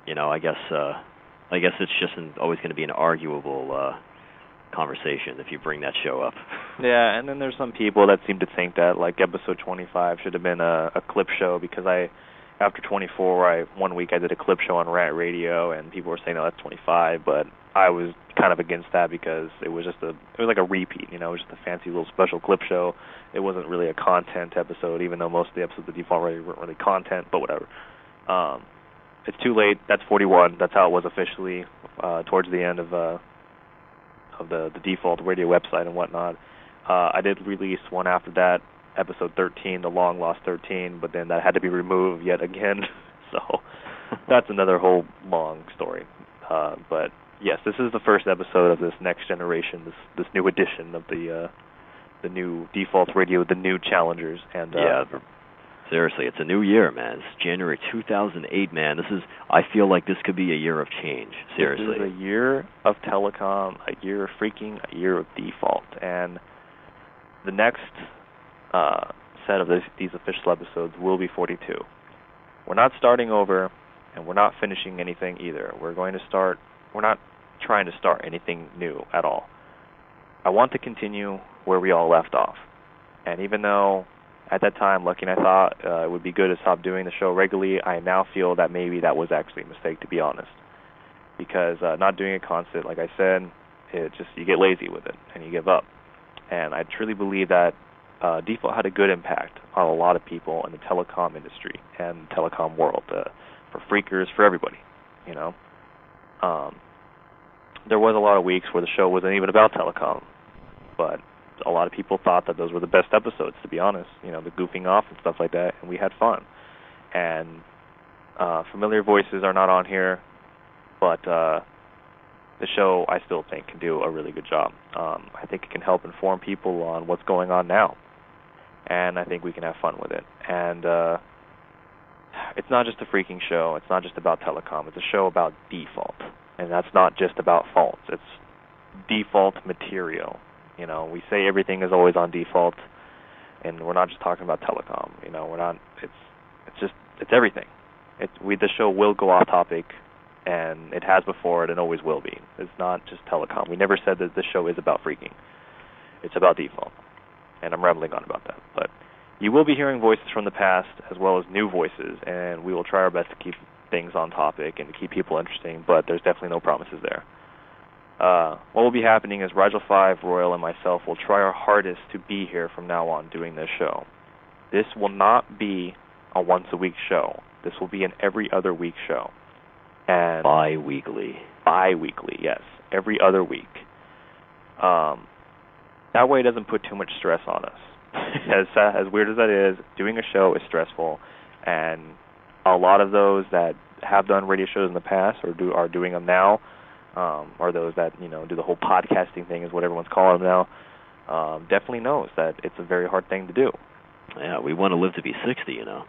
you know, I guess uh, I guess it's just an, always going to be an arguable uh, conversation if you bring that show up. Yeah, and then there's some people that seem to think that like episode twenty-five should have been a, a clip show because I, after twenty-four, I one week I did a clip show on Rat Radio, and people were saying, "Oh, that's twenty-five," but I was kind of against that because it was just a it was like a repeat, you know, it was just a fancy little special clip show. It wasn't really a content episode, even though most of the episodes of Default Radio weren't really content, but whatever. Um, it's too late. That's forty-one. That's how it was officially uh, towards the end of uh, of the the Default Radio website and whatnot. Uh, I did release one after that, episode thirteen, the long lost thirteen, but then that had to be removed yet again. So that's another whole long story. Uh, but yes, this is the first episode of this next generation, this this new edition of the uh, the new Default Radio, the new challengers. And uh, yeah, seriously, it's a new year, man. It's January two thousand eight, man. This is. I feel like this could be a year of change. Seriously, this is a year of telecom, a year of freaking, a year of Default, and the next uh, set of this, these official episodes will be forty-two. We're not starting over, and we're not finishing anything either. We're going to start. We're not trying to start anything new at all. I want to continue where we all left off. And even though at that time, Lucky and I thought uh, it would be good to stop doing the show regularly, I now feel that maybe that was actually a mistake, to be honest. Because uh, not doing it constant, like I said, it just you get lazy with it and you give up. And I truly believe that uh, Default had a good impact on a lot of people in the telecom industry and telecom world, uh, for freakers, for everybody, you know. Um, there was a lot of weeks where the show wasn't even about telecom, but a lot of people thought that those were the best episodes, to be honest, you know, the goofing off and stuff like that, and we had fun. And uh, familiar voices are not on here, but uh, the show, I still think, can do a really good job. Um, I think it can help inform people on what's going on now, and I think we can have fun with it. And uh, it's not just a freaking show. It's not just about telecom. It's a show about Default, and that's not just about faults. It's Default material. You know, we say everything is always on Default, and we're not just talking about telecom. You know, we're not. It's it's just it's everything. It's we the show will go off topic, and it has before, and it always will be. It's not just telecom. We never said that this show is about freaking. It's about Default, and I'm rambling on about that. But you will be hearing voices from the past as well as new voices, and we will try our best to keep things on topic and to keep people interesting, but there's definitely no promises there. Uh, what will be happening is Rigel five, Royal, and myself will try our hardest to be here from now on doing this show. This will not be a once-a-week show. This will be an every other week show. And bi-weekly. Bi-weekly, yes. Every other week. Um, that way it doesn't put too much stress on us. as, uh, as weird as that is, doing a show is stressful, and a lot of those that have done radio shows in the past or do are doing them now, Um, or those that, you know, do the whole podcasting thing is what everyone's calling them now, um, definitely knows that it's a very hard thing to do. Yeah, we want to live to be sixty, you know.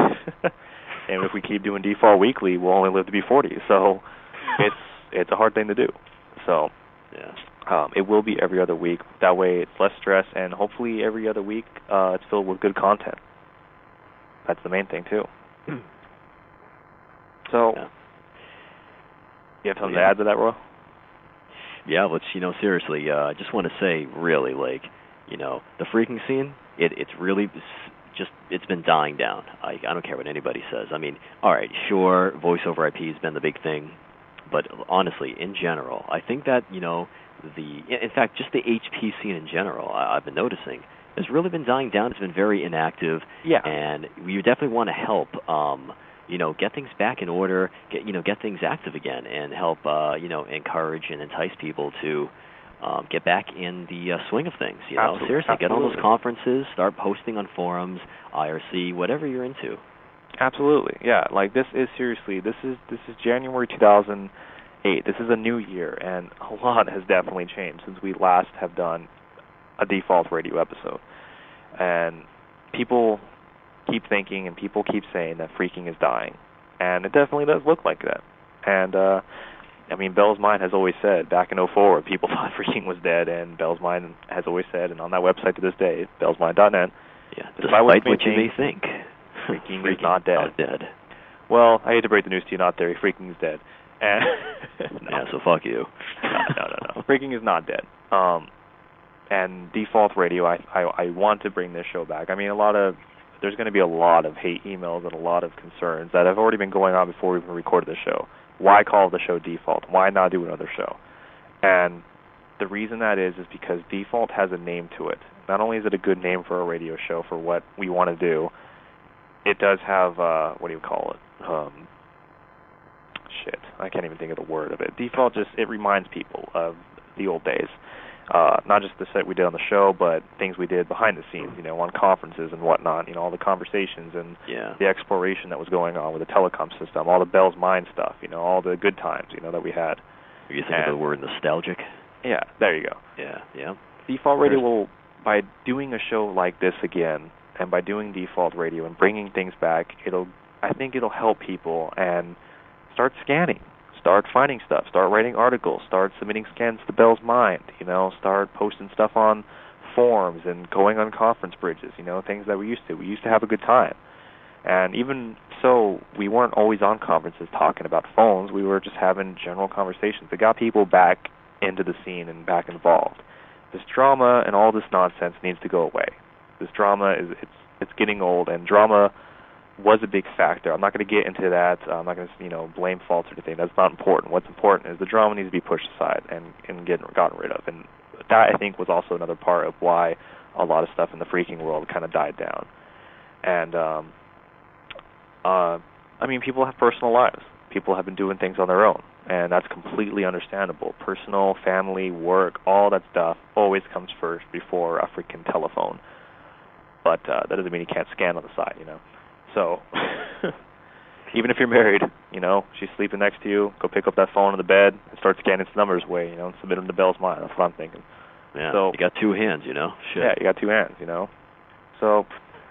And if we keep doing Default weekly, we'll only live to be forty. So it's it's a hard thing to do. So yeah, um, it will be every other week. That way it's less stress, and hopefully every other week uh, it's filled with good content. That's the main thing, too. So... Yeah. You have something yeah. to add to that, Roy? Yeah, let's, you know, seriously, uh, I just want to say, really, like, you know, the freaking scene, it, it's really just, it's been dying down. I, I don't care what anybody says. I mean, all right, sure, voice over I P has been the big thing, but honestly, in general, I think that, you know, the, in fact, just the H P scene in general, I, I've been noticing, has really been dying down. It's been very inactive. Yeah. And we definitely want to help, um, you know, get things back in order, get, you know, get things active again, and help, uh, you know, encourage and entice people to um, get back in the uh, swing of things, you know. Absolutely. Seriously, Absolutely. get on those conferences, start posting on forums, I R C, whatever you're into. Absolutely, yeah. Like, this is, seriously, this is this is January two thousand eight. This is a new year, and a lot has definitely changed since we last have done a Default Radio episode. And people keep thinking and people keep saying that freaking is dying, and it definitely does look like that. And uh, I mean, Bell's Mind has always said back in oh four people thought freaking was dead, and Bell's Mind has always said, and on that website to this day, bellsmind dot net, yeah, despite what, what you may think, think, freaking, freaking is not dead. Not dead. Well, I hate to break the news to you, not there. Freaking is dead. And no. Yeah, so fuck you. no, no, no, no. Freaking is not dead. Um, and Default Radio, I, I, I want to bring this show back. I mean, a lot of, there's going to be a lot of hate emails and a lot of concerns that have already been going on before we even recorded the show. Why call the show Default? Why not do another show? And the reason that is is because Default has a name to it. Not only is it a good name for a radio show for what we want to do, it does have, uh, what do you call it? Um, shit, I can't even think of the word of it. Default just, it reminds people of the old days. Uh, not just the set we did on the show, but things we did behind the scenes, you know, on conferences and whatnot, you know, all the conversations and yeah. the exploration that was going on with the telecom system, all the Bell's Mind stuff, you know, all the good times, you know, that we had. You think of the word nostalgic? Yeah, there you go. Yeah, yeah. Default Radio will, by doing a show like this again, and by doing Default Radio and bringing things back, it'll, I think it'll help people and start scanning, start finding stuff, start writing articles, start submitting scans to Bell's Mind, you know, start posting stuff on forums and going on conference bridges, you know, things that we used to. We used to have a good time. And even so, we weren't always on conferences talking about phones. We were just having general conversations that got people back into the scene and back involved. This drama and all this nonsense needs to go away. This drama is it's it's getting old, and drama was a big factor. I'm not going to get into that. I'm not going to you know blame faults or anything. That's not important. What's important is the drama needs to be pushed aside and and get gotten rid of. And that I think was also another part of why a lot of stuff in the freaking world kind of died down. And um, uh, I mean, people have personal lives. People have been doing things on their own, and that's completely understandable. Personal, family, work, all that stuff always comes first before a freaking telephone. But uh, that doesn't mean you can't scan on the side, you know. So even if you're married, you know, she's sleeping next to you, go pick up that phone in the bed and start scanning some numbers away, you know, and submit them to Bell's Mind. That's what I'm thinking. Yeah, so, you got two hands, you know. Shit. Yeah, you got two hands, you know. So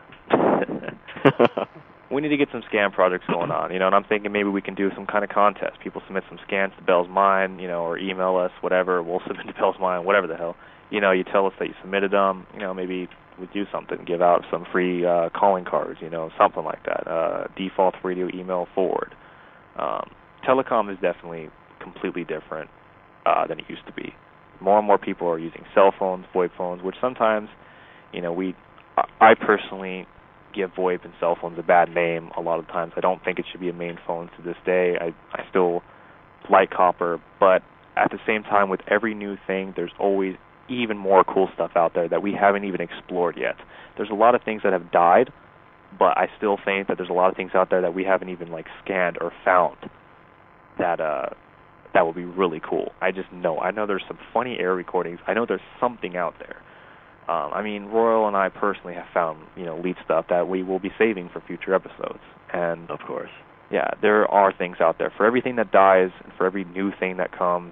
we need to get some scan projects going on, you know, and I'm thinking maybe we can do some kind of contest. People submit some scans to Bell's Mind, you know, or email us, whatever. We'll submit to Bell's Mind, whatever the hell. You know, you tell us that you submitted them, you know, maybe we do something, give out some free uh, calling cards, you know, something like that. Uh, Default Radio email forward. Um, telecom is definitely completely different uh, than it used to be. More and more people are using cell phones, VoIP phones, which sometimes, you know, we, I personally give VoIP and cell phones a bad name a lot of times. I don't think it should be a main phone to this day. I, I still like copper, but at the same time, with every new thing, there's always even more cool stuff out there that we haven't even explored yet. There's a lot of things that have died, but I still think that there's a lot of things out there that we haven't even like scanned or found that uh that will be really cool. I just know. I know there's some funny air recordings. I know there's something out there. Um, I mean, Royal and I personally have found, you know, lead stuff that we will be saving for future episodes. And of course, yeah, there are things out there. For everything that dies and for every new thing that comes,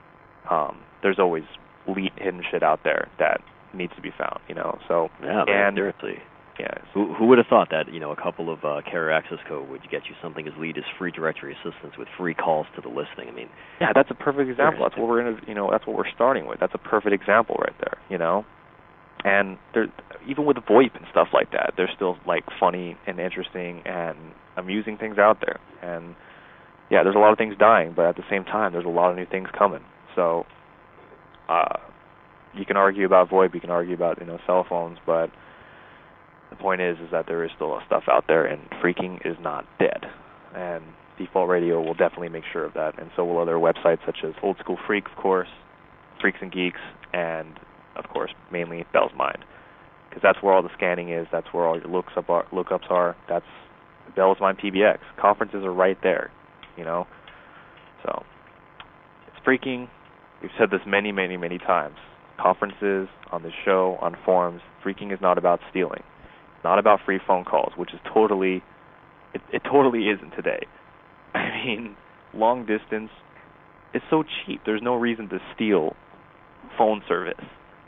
um, there's always lead hidden shit out there that needs to be found, you know. So yeah, and seriously. Yeah. Who who would have thought that, you know, a couple of uh, carrier access code would get you something as lead as free directory assistance with free calls to the listing? I mean, yeah, that's a perfect example. That's what we're gonna, you know, that's what we're starting with. That's a perfect example right there, you know. And there, even with VoIP and stuff like that, there's still like funny and interesting and amusing things out there. And yeah, there's a lot of things dying, but at the same time, there's a lot of new things coming. So uh, you can argue about VoIP, you can argue about, you know, cell phones, but the point is, is that there is still stuff out there, and freaking is not dead. And Default Radio will definitely make sure of that, and so will other websites such as Old School Freak, of course, Freaks and Geeks, and of course, mainly Bell's Mind, because that's where all the scanning is. That's where all your looks up are, lookups are. That's Bell's Mind P B X. Conferences are right there, you know. So it's freaking. We've said this many, many, many times. Conferences, on this show, on forums, freaking is not about stealing. It's not about free phone calls, which is totally, it, it totally isn't today. I mean, long distance is so cheap. There's no reason to steal phone service.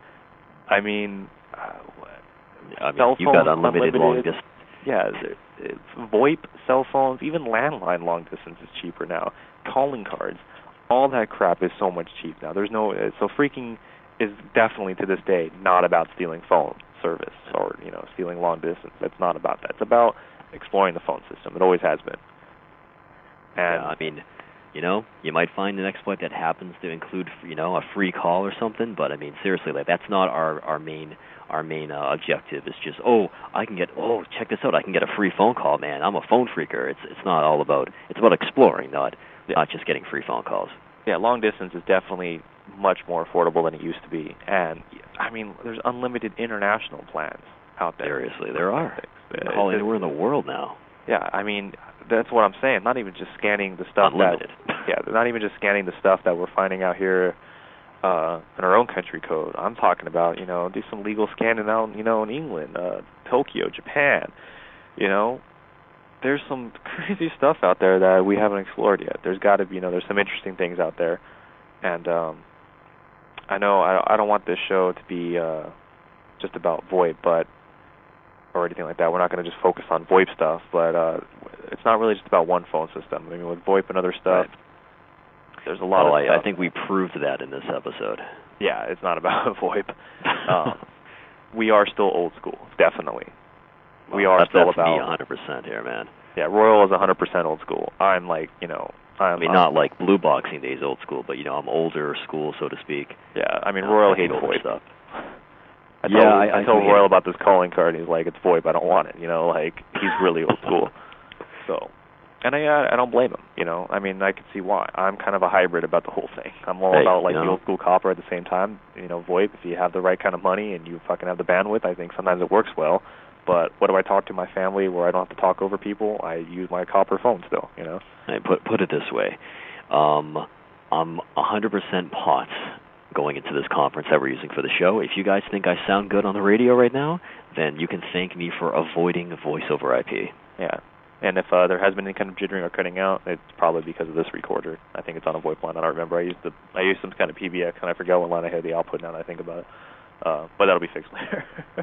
I mean, uh, I mean cell you've phones, got unlimited, long distance. Yeah, it's VoIP, cell phones, even landline long distance is cheaper now. Calling cards, all that crap is so much cheap now. There's no, so freaking is definitely to this day not about stealing phone service or, you know, stealing long distance. It's not about that. It's about exploring the phone system. It always has been. And yeah, I mean, you know, you might find an exploit that happens to include, you know, a free call or something, but I mean, seriously, like that's not our our main our main uh, objective. It's just, oh, I can get, oh, check this out, I can get a free phone call, man. I'm a phone freaker. It's it's not all about, it's about exploring, not not just getting free phone calls. Yeah, long distance is definitely much more affordable than it used to be, and I mean, there's unlimited international plans out there. Seriously, there are. You can call anywhere in the world now. Yeah, I mean, that's what I'm saying. Not even just scanning the stuff Unlimited. that. Yeah, they're not even just scanning the stuff that we're finding out here uh, in our own country code. I'm talking about, you know, do some legal scanning out, you know, in England, uh, Tokyo, Japan. You know, there's some crazy stuff out there that we haven't explored yet. There's got to be, you know, there's some interesting things out there, and um, I know I, I don't want this show to be uh, just about VoIP, but. Or anything like that. We're not going to just focus on VoIP stuff, but uh, it's not really just about one phone system. I mean, with VoIP and other stuff, right. There's a lot well, of I, stuff. I think we proved that in this episode. Yeah, it's not about VoIP. Um, we are still old school, definitely. Well, we are that's, still that's about... me one hundred percent here, man. Yeah, Royal is one hundred percent old school. I'm like, you know... I'm, I mean, I'm, not like blue boxing days old school, but, you know, I'm older school, so to speak. Yeah, I mean, no, Royal I hate hates older VoIP. stuff. I yeah, told, I, I, I told yeah. Royal about this calling card, and he's like, it's VoIP, I don't want it. You know, like, he's really old school. So, and I I don't blame him, you know. I mean, I can see why. I'm kind of a hybrid about the whole thing. I'm all hey, about, like, you know. the old school copper at the same time. You know, VoIP, if you have the right kind of money and you fucking have the bandwidth, I think sometimes it works well. But what do I talk to my family where I don't have to talk over people? I use my copper phone still, you know. Hey, put, put it this way. Um, I'm one hundred percent P O T S going into this conference that we're using for the show. If you guys think I sound good on the radio right now, then you can thank me for avoiding voice over I P. Yeah. And if uh, there has been any kind of jittering or cutting out, it's probably because of this recorder. I think it's on a VoIP line. I don't remember. I used the I used some kind of P B X, and I forgot what line I had the output now that I think about it. Uh, but that'll be fixed later.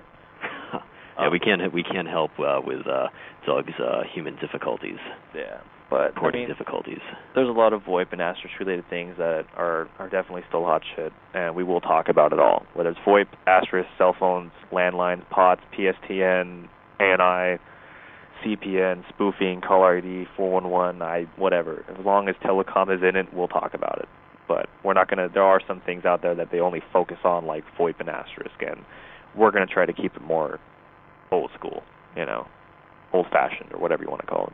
yeah, we can't we can't help uh, with uh, Doug's uh, human difficulties. Yeah. But Recording I mean, difficulties. There's a lot of VoIP and Asterisk-related things that are, are definitely still hot shit, and we will talk about it all. Whether it's VoIP, Asterisk, cell phones, landlines, P O T S, P S T N, A N I, C P N, spoofing, caller I D, four one one, I whatever. As long as telecom is in it, we'll talk about it. But we're not going to, there are some things out there that they only focus on, like VoIP and Asterisk, and we're going to try to keep it more old school, you know, old-fashioned, or whatever you want to call it.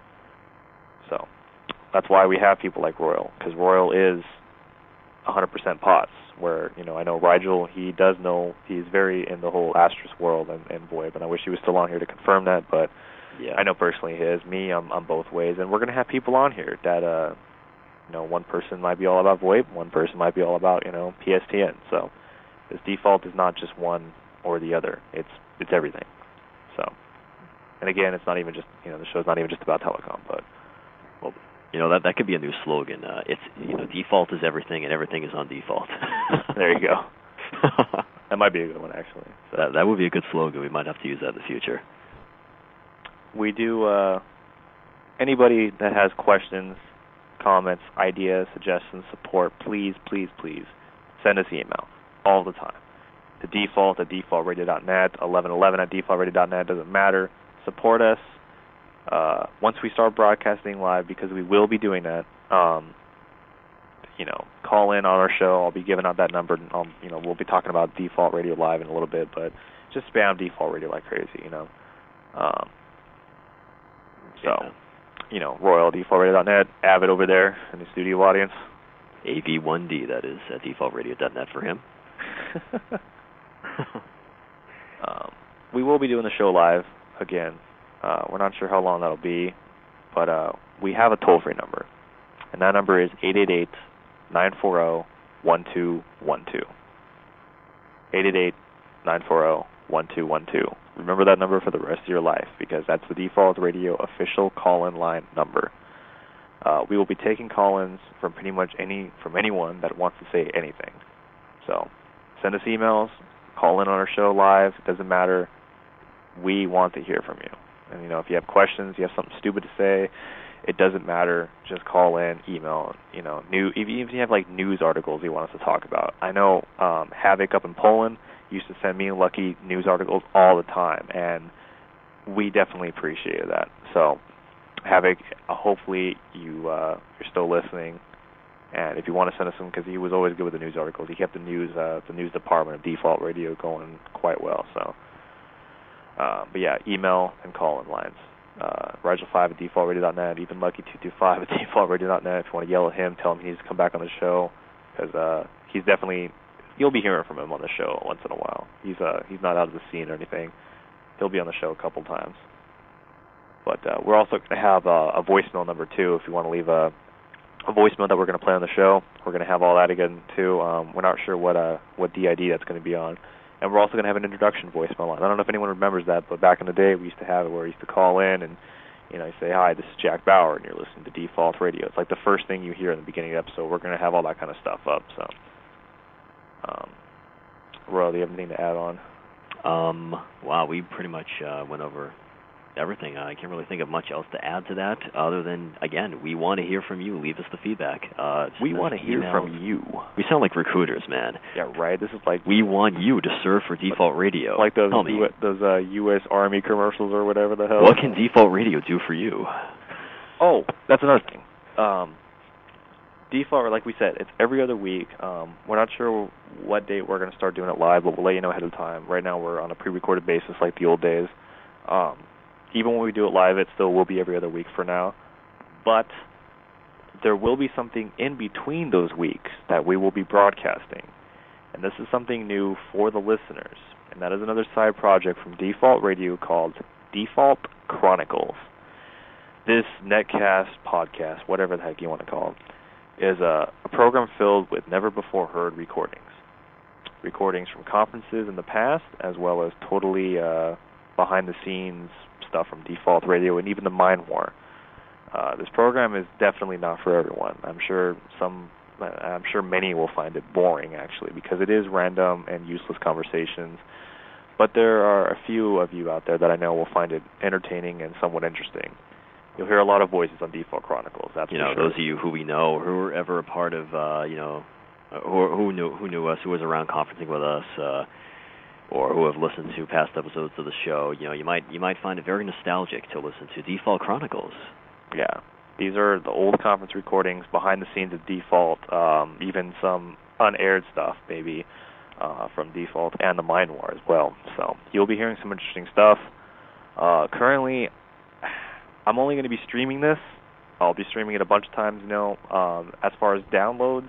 So that's why we have people like Royal, because Royal is one hundred percent P O T S, where, you know, I know Rigel, he does know, he's very in the whole Asterisk world and, and VoIP, and I wish he was still on here to confirm that, but yeah. I know personally he is. Me, I'm, I'm both ways, and we're going to have people on here that, uh, you know, one person might be all about VoIP, one person might be all about, you know, P S T N, so this default is not just one or the other, it's it's everything. So, and again, it's not even just, you know, the show's not even just about telecom, but well, you know, that that could be a new slogan. Uh, it's, you know, default is everything, and everything is on default. There you go. That might be a good one, actually. So that that would be a good slogan. We might have to use that in the future. We do. Uh, anybody that has questions, comments, ideas, suggestions, support, please, please, please send us email all the time. The default at default radio dot net, eleven eleven at default radio dot net, doesn't matter. Support us. Uh, once we start broadcasting live, because we will be doing that, um, you know, call in on our show. I'll be giving out that number. Um, you know, we'll be talking about Default Radio Live in a little bit, but just spam Default Radio like crazy, you know. Um, so, yeah. You know, Royal, default radio dot net, Avid over there in the studio audience. A V one D, that is, at default radio dot net for him. um, we will be doing the show live again. Uh, we're not sure how long that'll be, but uh, we have a toll-free number, and that number is eight eight eight, nine four zero, one two one two. eight eight eight, nine four zero, one two one two. Remember that number for the rest of your life, because that's the Default Radio official call-in line number. Uh, we will be taking call-ins from pretty much any from anyone that wants to say anything. So send us emails, call in on our show live. It doesn't matter. We want to hear from you. And, you know, if you have questions, you have something stupid to say, it doesn't matter. Just call in, email. You know, new even if you have like news articles you want us to talk about. I know um, Havoc up in Poland used to send me and Lucky news articles all the time, and we definitely appreciated that. So Havoc, uh, hopefully you, uh, you're still listening. And if you want to send us some, because he was always good with the news articles, he kept the news, uh, the news department of Default Radio going quite well. So, uh, but yeah, email and call-in lines. Uh, Rigel five at default radio dot net, even Lucky two two five at default radio dot net. If you want to yell at him, tell him he needs to come back on the show, because uh, he's definitely, you'll be hearing from him on the show once in a while. He's uh, he's not out of the scene or anything. He'll be on the show a couple times. But uh, we're also going to have uh, a voicemail number two if you want to leave a a voicemail that we're going to play on the show. We're going to have all that again, too. Um, we're not sure what uh, what D I D that's going to be on. And we're also going to have an introduction voicemail line. I don't know if anyone remembers that, but back in the day, we used to have it where we used to call in and, you know, you say, hi, this is Jack Bauer, and you're listening to Default Radio. It's like the first thing you hear in the beginning of the episode. We're going to have all that kind of stuff up. So, um, Royal, do you have anything to add on? Um, wow, we pretty much uh, went over everything. I can't really think of much else to add to that other than, again, we want to hear from you. Leave us the feedback. Uh, we want to hear email. from you. We sound like recruiters, man. Yeah, right. This is like... We want you to serve for Default Radio. Like those Tell me. U- those uh, U S Army commercials or whatever the hell. What can Default Radio do for you? Oh, that's another thing. Um, Default, like we said, it's every other week. Um, we're not sure what date we're going to start doing it live, but we'll let you know ahead of time. Right now we're on a pre-recorded basis like the old days. Um, even when we do it live, it still will be every other week for now. But there will be something in between those weeks that we will be broadcasting. And this is something new for the listeners. And that is another side project from Default Radio called Default Chronicles. This netcast, podcast, whatever the heck you want to call it, is a, a program filled with never-before-heard recordings. Recordings from conferences in the past, as well as totally uh, behind-the-scenes stuff from Default Radio and even the Mind War. Uh, this program is definitely not for everyone. I'm sure some, I'm sure many will find it boring, actually, because it is random and useless conversations. But there are a few of you out there that I know will find it entertaining and somewhat interesting. You'll hear a lot of voices on Default Chronicles. That's you for know, sure. those of you who we know, who were ever a part of, uh, you know, who, who knew who knew us, who was around conferencing with us, uh, or who have listened to past episodes of the show. You know, you might you might find it very nostalgic to listen to Default Chronicles. Yeah, these are the old conference recordings, behind the scenes of Default, um, even some unaired stuff, maybe, uh, from Default and the Mind War as well. So you'll be hearing some interesting stuff. Uh, currently, I'm only going to be streaming this. I'll be streaming it a bunch of times, you know. Um, as far as downloads,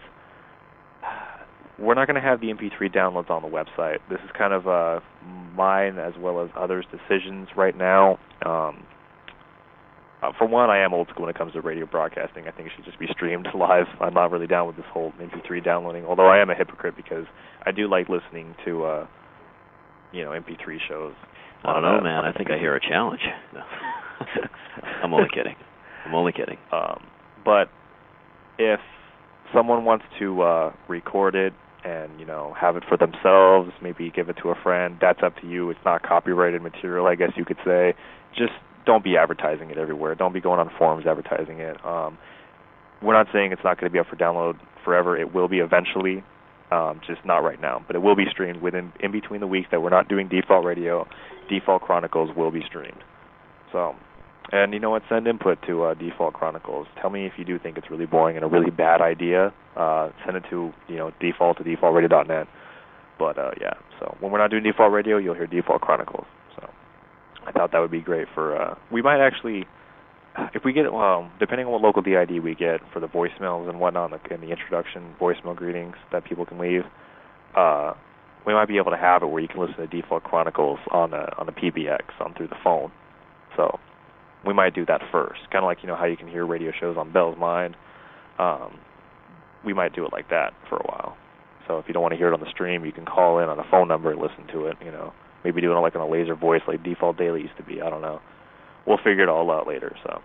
we're not going to have the M P three downloads on the website. This is kind of uh, mine as well as others' decisions right now. Um, uh, for one, I am old school when it comes to radio broadcasting. I think it should just be streamed live. I'm not really down with this whole M P three downloading, although I am a hypocrite because I do like listening to, uh, you know, M P three shows. I don't know, man. I think I hear a challenge. No. I'm only kidding. I'm only kidding. Um, but if someone wants to uh, record it and, you know, have it for themselves, maybe give it to a friend, that's up to you. It's not copyrighted material, I guess you could say. Just don't be advertising it everywhere. Don't be going on forums advertising it. Um, we're not saying it's not going to be up for download forever. It will be eventually, um, just not right now. But it will be streamed within in between the weeks that we're not doing Default Radio. Default Chronicles will be streamed. So, and you know what? Send input to uh, Default Chronicles. Tell me if you do think it's really boring and a really bad idea. Uh, send it to, you know, default to default radio dot net. But, uh, yeah, so when we're not doing Default Radio, you'll hear Default Chronicles. So I thought that would be great for, uh, we might actually, if we get, well, depending on what local D I D we get for the voicemails and whatnot in the introduction, voicemail greetings that people can leave, uh, we might be able to have it where you can listen to Default Chronicles on a, on a P B X, on through the phone. So we might do that first, kind of like, you know, how you can hear radio shows on Bell's Mind. Um, we might do it like that for a while. So if you don't want to hear it on the stream, you can call in on a phone number and listen to it, you know. Maybe do it like on a laser voice like Default Daily used to be. I don't know. We'll figure it all out later, so.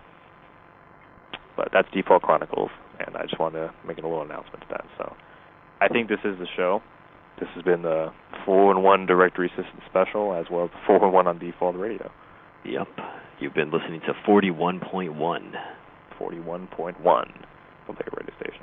But that's Default Chronicles, and I just wanted to make a little announcement to that. So I think this is the show. This has been the four in one Directory Assistant Special, as well as the four in one on Default Radio. Yep. You've been listening to forty-one point one. forty-one point one. I'll take a radio station.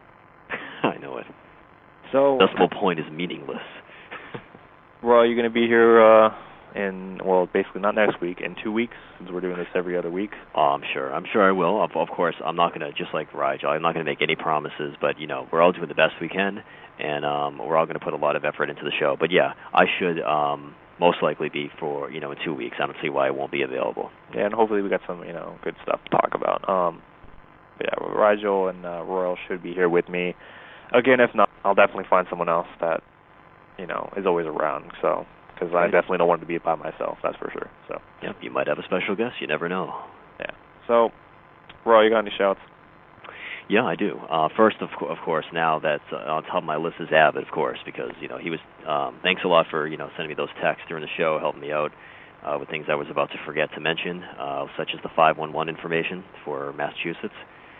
I know it. So decimal point is meaningless. Roy, you going to be here uh, in, well, basically not next week, in two weeks, since we're doing this every other week? Oh, I'm sure. I'm sure I will. Of, of course, I'm not going to, just like Rigel, I'm not going to make any promises, but, you know, we're all doing the best we can, and um, we're all going to put a lot of effort into the show. But, yeah, I should um, most likely be for, you know, in two weeks. I don't see why it won't be available. Yeah, and hopefully we got some, you know, good stuff to talk about. Um, but yeah, Rigel and uh, Royal should be here with me. Again, if not, I'll definitely find someone else that, you know, is always around, so... because I definitely don't want to be by myself, that's for sure. So. Yep, you might have a special guest. You never know. Yeah. So, Roy, you got any shouts? Yeah, I do. Uh, first, of, co- of course, now that uh, on top of my list is Abbott, of course, because, you know, he was, um, thanks a lot for, you know, sending me those texts during the show, helping me out uh, with things I was about to forget to mention, uh, such as the five one one information for Massachusetts.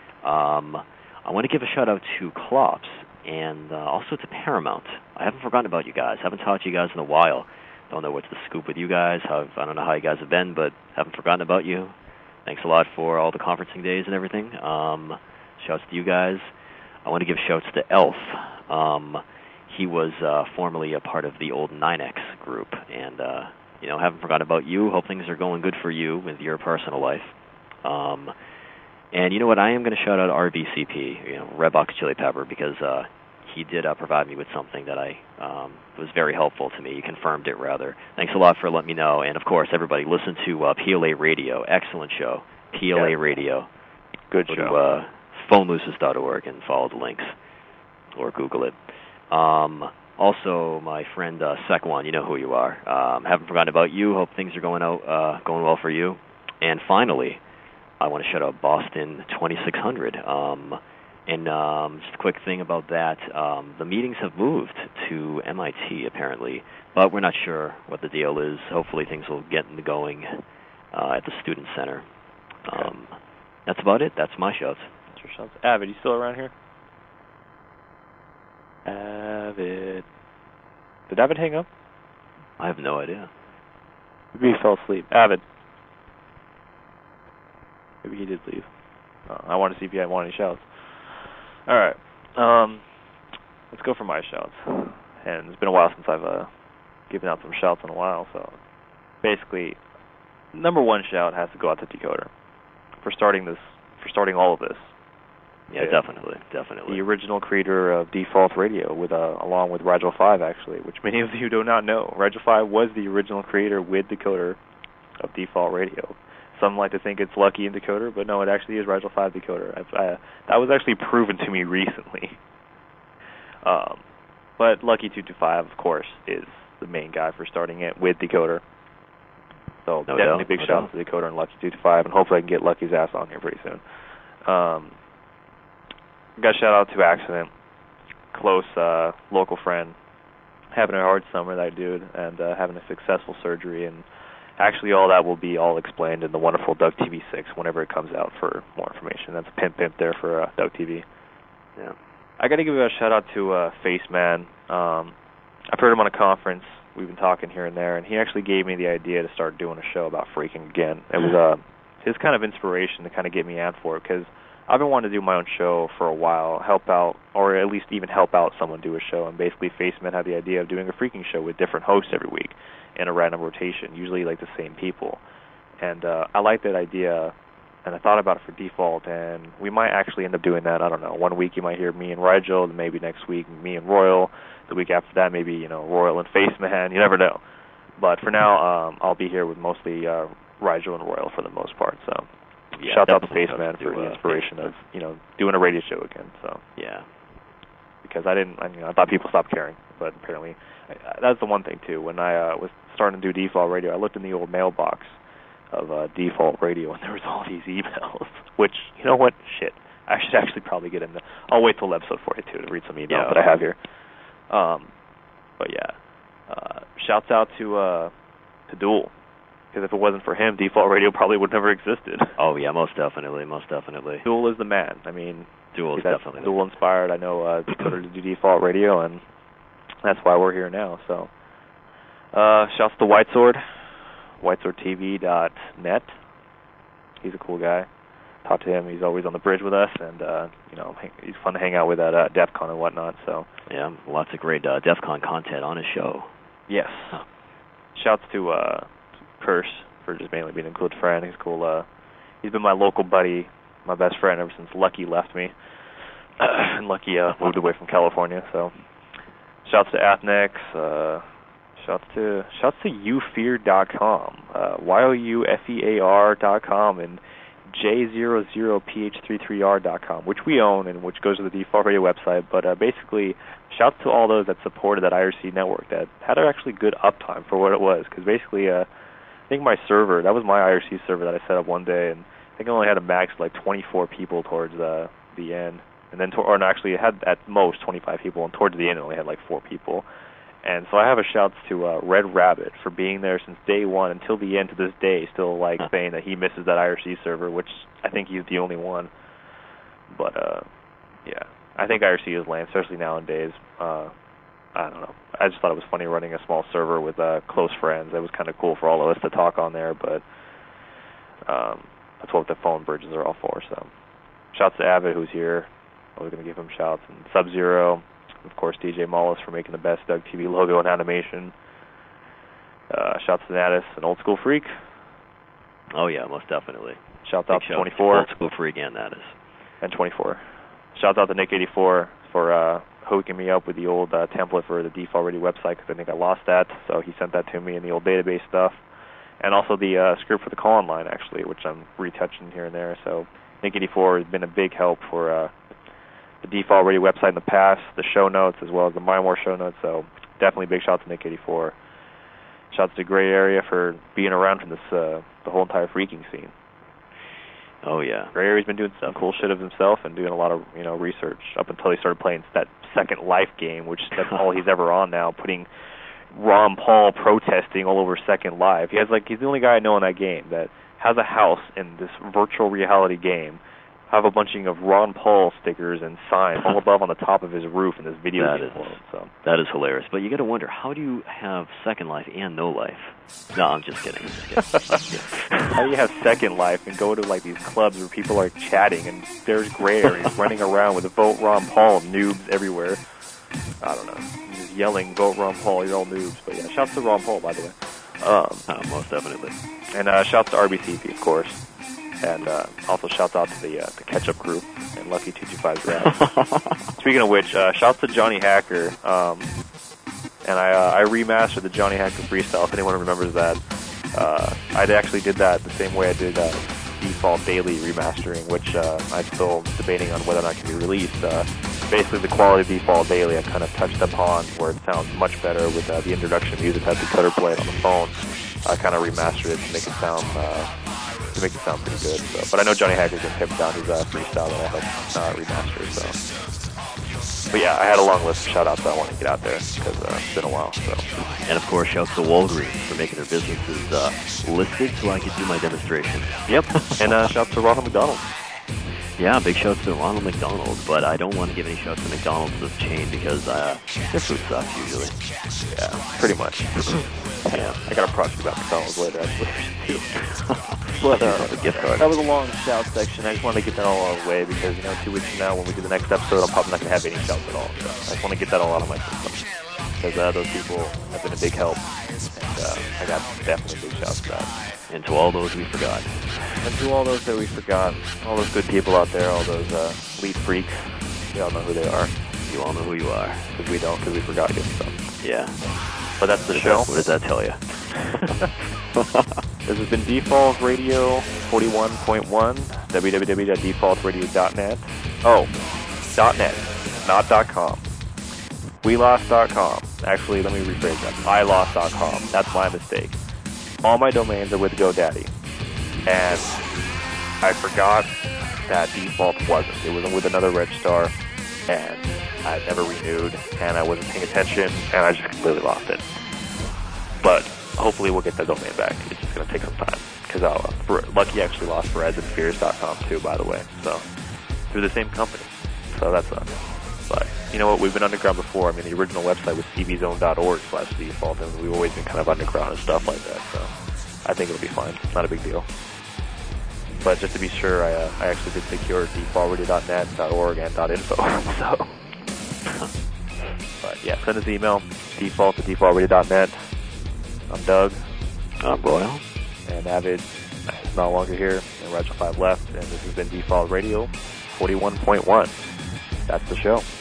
Um, I want to give a shout-out to Klops and uh, also to Paramount. I haven't forgotten about you guys. Haven't talked to you guys in a while. Don't know what's the scoop with you guys. How, I don't know how you guys have been, but haven't forgotten about you. Thanks a lot for all the conferencing days and everything. Um, shouts to you guys. I want to give shouts to Elf. Um, he was uh, formerly a part of the old nine X group, and uh, you know, haven't forgotten about you. Hope things are going good for you with your personal life. Um, and you know what? I am going to shout out R B C P, you know, Red Box Chili Pepper, because uh, he did uh, provide me with something that I um, was very helpful to me. He confirmed it, rather. Thanks a lot for letting me know. And, of course, everybody, listen to uh, P L A Radio. Excellent show. P L A yeah. Radio. Good Go show. to uh, phone lucis dot org and follow the links. Or Google it. Um, also, my friend uh, Sekwan, you know who you are. Um, haven't forgotten about you. Hope things are going out, uh, going well for you. And finally, I want to shout out Boston twenty-six hundred. Um, and um, just a quick thing about that, um, the meetings have moved to M I T, apparently, but we're not sure what the deal is. Hopefully things will get going uh, at the Student Center. Um, okay. That's about it. That's my shouts. That's your shouts. Avid, you still around here? Avid. Did Avid hang up? I have no idea. Maybe he fell asleep. Avid. Maybe he did leave. Uh, I want to see if you had one any shouts. All right. Um, let's go for my shouts. And it's been a while since I've uh, given out some shouts in a while. So basically, number one shout has to go out to Decoder for starting this, for starting all of this. Yeah, yeah, definitely, definitely. The original creator of Default Radio, with uh, along with Rigel five, actually, which many of you do not know. Rigel five was the original creator with Decoder of Default Radio. Some like to think it's Lucky and Decoder, but no, it actually is Rigel five Decoder. I, I, that was actually proven to me recently. Um, but Lucky two two five, of course, is the main guy for starting it with Decoder. So no definitely doubt, big no shout out to Decoder and Lucky two two five, and hopefully I can get Lucky's ass on here pretty soon. Um, got a shout out to Accident, close uh, local friend, having a hard summer, that dude, and uh, having a successful surgery, and actually all that will be all explained in the wonderful Doug T V six whenever it comes out for more information. That's a pimp pimp there for uh, Doug T V. Yeah. I got to give a shout out to uh, Face Man. Um, I've heard him on a conference. We've been talking here and there, and he actually gave me the idea to start doing a show about freaking again. It was uh, his kind of inspiration to kind of get me out for it, because I've been wanting to do my own show for a while, help out, or at least even help out someone do a show. And basically, Faceman had the idea of doing a freaking show with different hosts every week in a random rotation, usually like the same people. And uh, I liked that idea, and I thought about it for Default, and we might actually end up doing that. I don't know. One week you might hear me and Rigel, then maybe next week me and Royal. The week after that, maybe, you know, Royal and Faceman. You never know. But for now, um, I'll be here with mostly uh, Rigel and Royal for the most part. So yeah, shout out to Faceman to for the uh, inspiration of, you know, doing a radio show again. So yeah, because I didn't, I, you know, I thought people stopped caring, but apparently I, I, that's the one thing too. When I uh, was starting to do Default Radio, I looked in the old mailbox of uh, Default Radio, and there was all these emails. Which, you know what, shit, I should actually probably get in the. I'll wait till episode forty-two to read some emails yeah. that I have here. Um, but yeah, uh, shouts out to uh, to Duel, because if it wasn't for him, Default Radio probably would never existed. Oh yeah, most definitely, most definitely. Duel is the man. I mean, Duel is that's definitely Duel inspired. I know uh, Decoder to do Default Radio, and that's why we're here now. So, uh, shouts to White Sword, white sword t v dot net. He's a cool guy. Talk to him. He's always on the bridge with us, and uh, you know, he's fun to hang out with at uh, DEF CON and whatnot. So yeah, lots of great uh, DEF CON content on his show. Yes. shouts to uh, Curse for just mainly being a good friend. He's cool. Uh, he's been my local buddy, my best friend ever since Lucky left me. And Lucky uh, moved away from California. So shouts to Athnex. Uh, shouts to shouts to you fear dot com. Uh, Y O U F E A R dot com and J zero zero P H three three R dot com, which we own and which goes to the Default Radio website. But uh, basically, shouts to all those that supported that I R C network that had actually good uptime for what it was. Because basically, uh, I think my server, that was my I R C server that I set up one day, and I think I only had a max of like twenty-four people towards uh, the end. And then, to, or no, actually, it had at most twenty-five people, and towards the end, it only had like four people. And so I have a shouts to uh, Red Rabbit for being there since day one until the end to this day, still like huh. saying that he misses that I R C server, which I think he's the only one. But uh, yeah, I think I R C is lame, especially nowadays. Uh, I don't know. I just thought it was funny running a small server with uh, close friends. It was kind of cool for all of us to talk on there, but um, that's what the phone bridges are all for. So, shouts to Avid, who's here. I was going to give him shouts. And Sub-Zero, of course, D J Mullis for making the best Doug T V logo and animation. Uh, shouts to Natus, an old school freak. Oh, yeah, most definitely. Shouts out to twenty-four. Old school freak and Natus. And twenty-four. Shouts out to Nick eighty-four for uh, hooking me up with the old uh, template for the Default Radio website, because I think I lost that, so he sent that to me in the old database stuff. And also the uh, script for the call-in line, actually, which I'm retouching here and there. So Nick eighty-four has been a big help for uh, the Default Radio website in the past, the show notes, as well as the MindWar show notes. So definitely big shout out to Nick eighty-four. Shouts to Gray Area for being around from this uh, the whole entire freaking scene. Oh yeah, Gray Area's been doing some cool shit of himself and doing a lot of you know research up until he started playing that Second Life game, which that's all he's ever on now. Putting Ron Paul protesting all over Second Life. He has like he's the only guy I know in that game that has a house in this virtual reality game. Have a bunching of Ron Paul stickers and signs all above on the top of his roof in this video that game is, world. So that is hilarious. But you got to wonder, how do you have Second Life and No Life? No, I'm just kidding. I'm just kidding. How do you have Second Life and go to like these clubs where people are chatting and there's Gray Areas running around with a Vote Ron Paul noobs everywhere? I don't know. You're just yelling, Vote Ron Paul, you're all noobs. But yeah, shouts to Ron Paul, by the way. Um, oh, most definitely. And uh, shouts to R B C P, of course. And uh, also shouts out to the uh, the Ketchup Group and Lucky two two five's rap. Speaking of which, uh, shouts to Johnny Hacker. Um, and I uh, I remastered the Johnny Hacker freestyle, if anyone remembers that. Uh, I actually did that the same way I did uh, Default Daily remastering, which uh, I'm still debating on whether or not it can be released. Uh, basically, the quality of Default Daily I kind of touched upon where it sounds much better with uh, the introduction music that the cutter played on the phone. I kind of remastered it to make it sound... Uh, to make it sound pretty good. So. But I know Johnny Hacker's been kept down his uh, freestyle that I helped uh, remaster. So. But yeah, I had a long list of shout-outs that I want to get out there because uh, it's been a while. So. And of course, shouts to Walgreens for making their businesses uh, listed so I could do my demonstration. Yep. And uh, shouts to Ronald McDonald. Yeah, big shouts to Ronald McDonald, but I don't want to give any shouts to McDonald's, this chain, because uh, their food sucks usually. Yeah, pretty much. Yeah, I got a project about McDonald's later, actually. But uh, that was a long shout section. I just wanted to get that all out of the way because, you know, two weeks from now when we do the next episode, I'm probably not going to have any shouts at all. So I just want to get that all out of my system because uh, those people have been a big help, and uh, I got definitely big shouts to that. And to all those we forgot. And to all those that we forgot, all those good people out there, all those uh, lead freaks, you all know who they are. You all know who you are. Because we don't, because we forgot you. So. Yeah. But that's the show. What does that tell you? This has been Default Radio forty-one point one, w w w dot default radio dot net. Oh, .net, not .com. we lost dot com. Actually, let me rephrase that. I lost dot com. That's my mistake. All my domains are with GoDaddy. And I forgot that Default wasn't. It was with another registrar, and I never renewed, and I wasn't paying attention, and I just completely lost it. But hopefully we'll get that domain back. It's just going to take some time. Because uh, Lucky actually lost Verizon Fears dot com too, by the way. So, through the same company. So that sucks. But, you know what, we've been underground before. I mean, the original website was c b zone dot org slash default, and we've always been kind of underground and stuff like that. So, I think it'll be fine. It's not a big deal. But just to be sure, I, uh, I actually did secure default radio dot net, .org, and .info. So, but yeah, send us an email, default at default radio dot net. I'm Doug. I'm Royal. And Avid is no longer here, and Rachel five left, and this has been Default Radio forty-one point one. That's the show.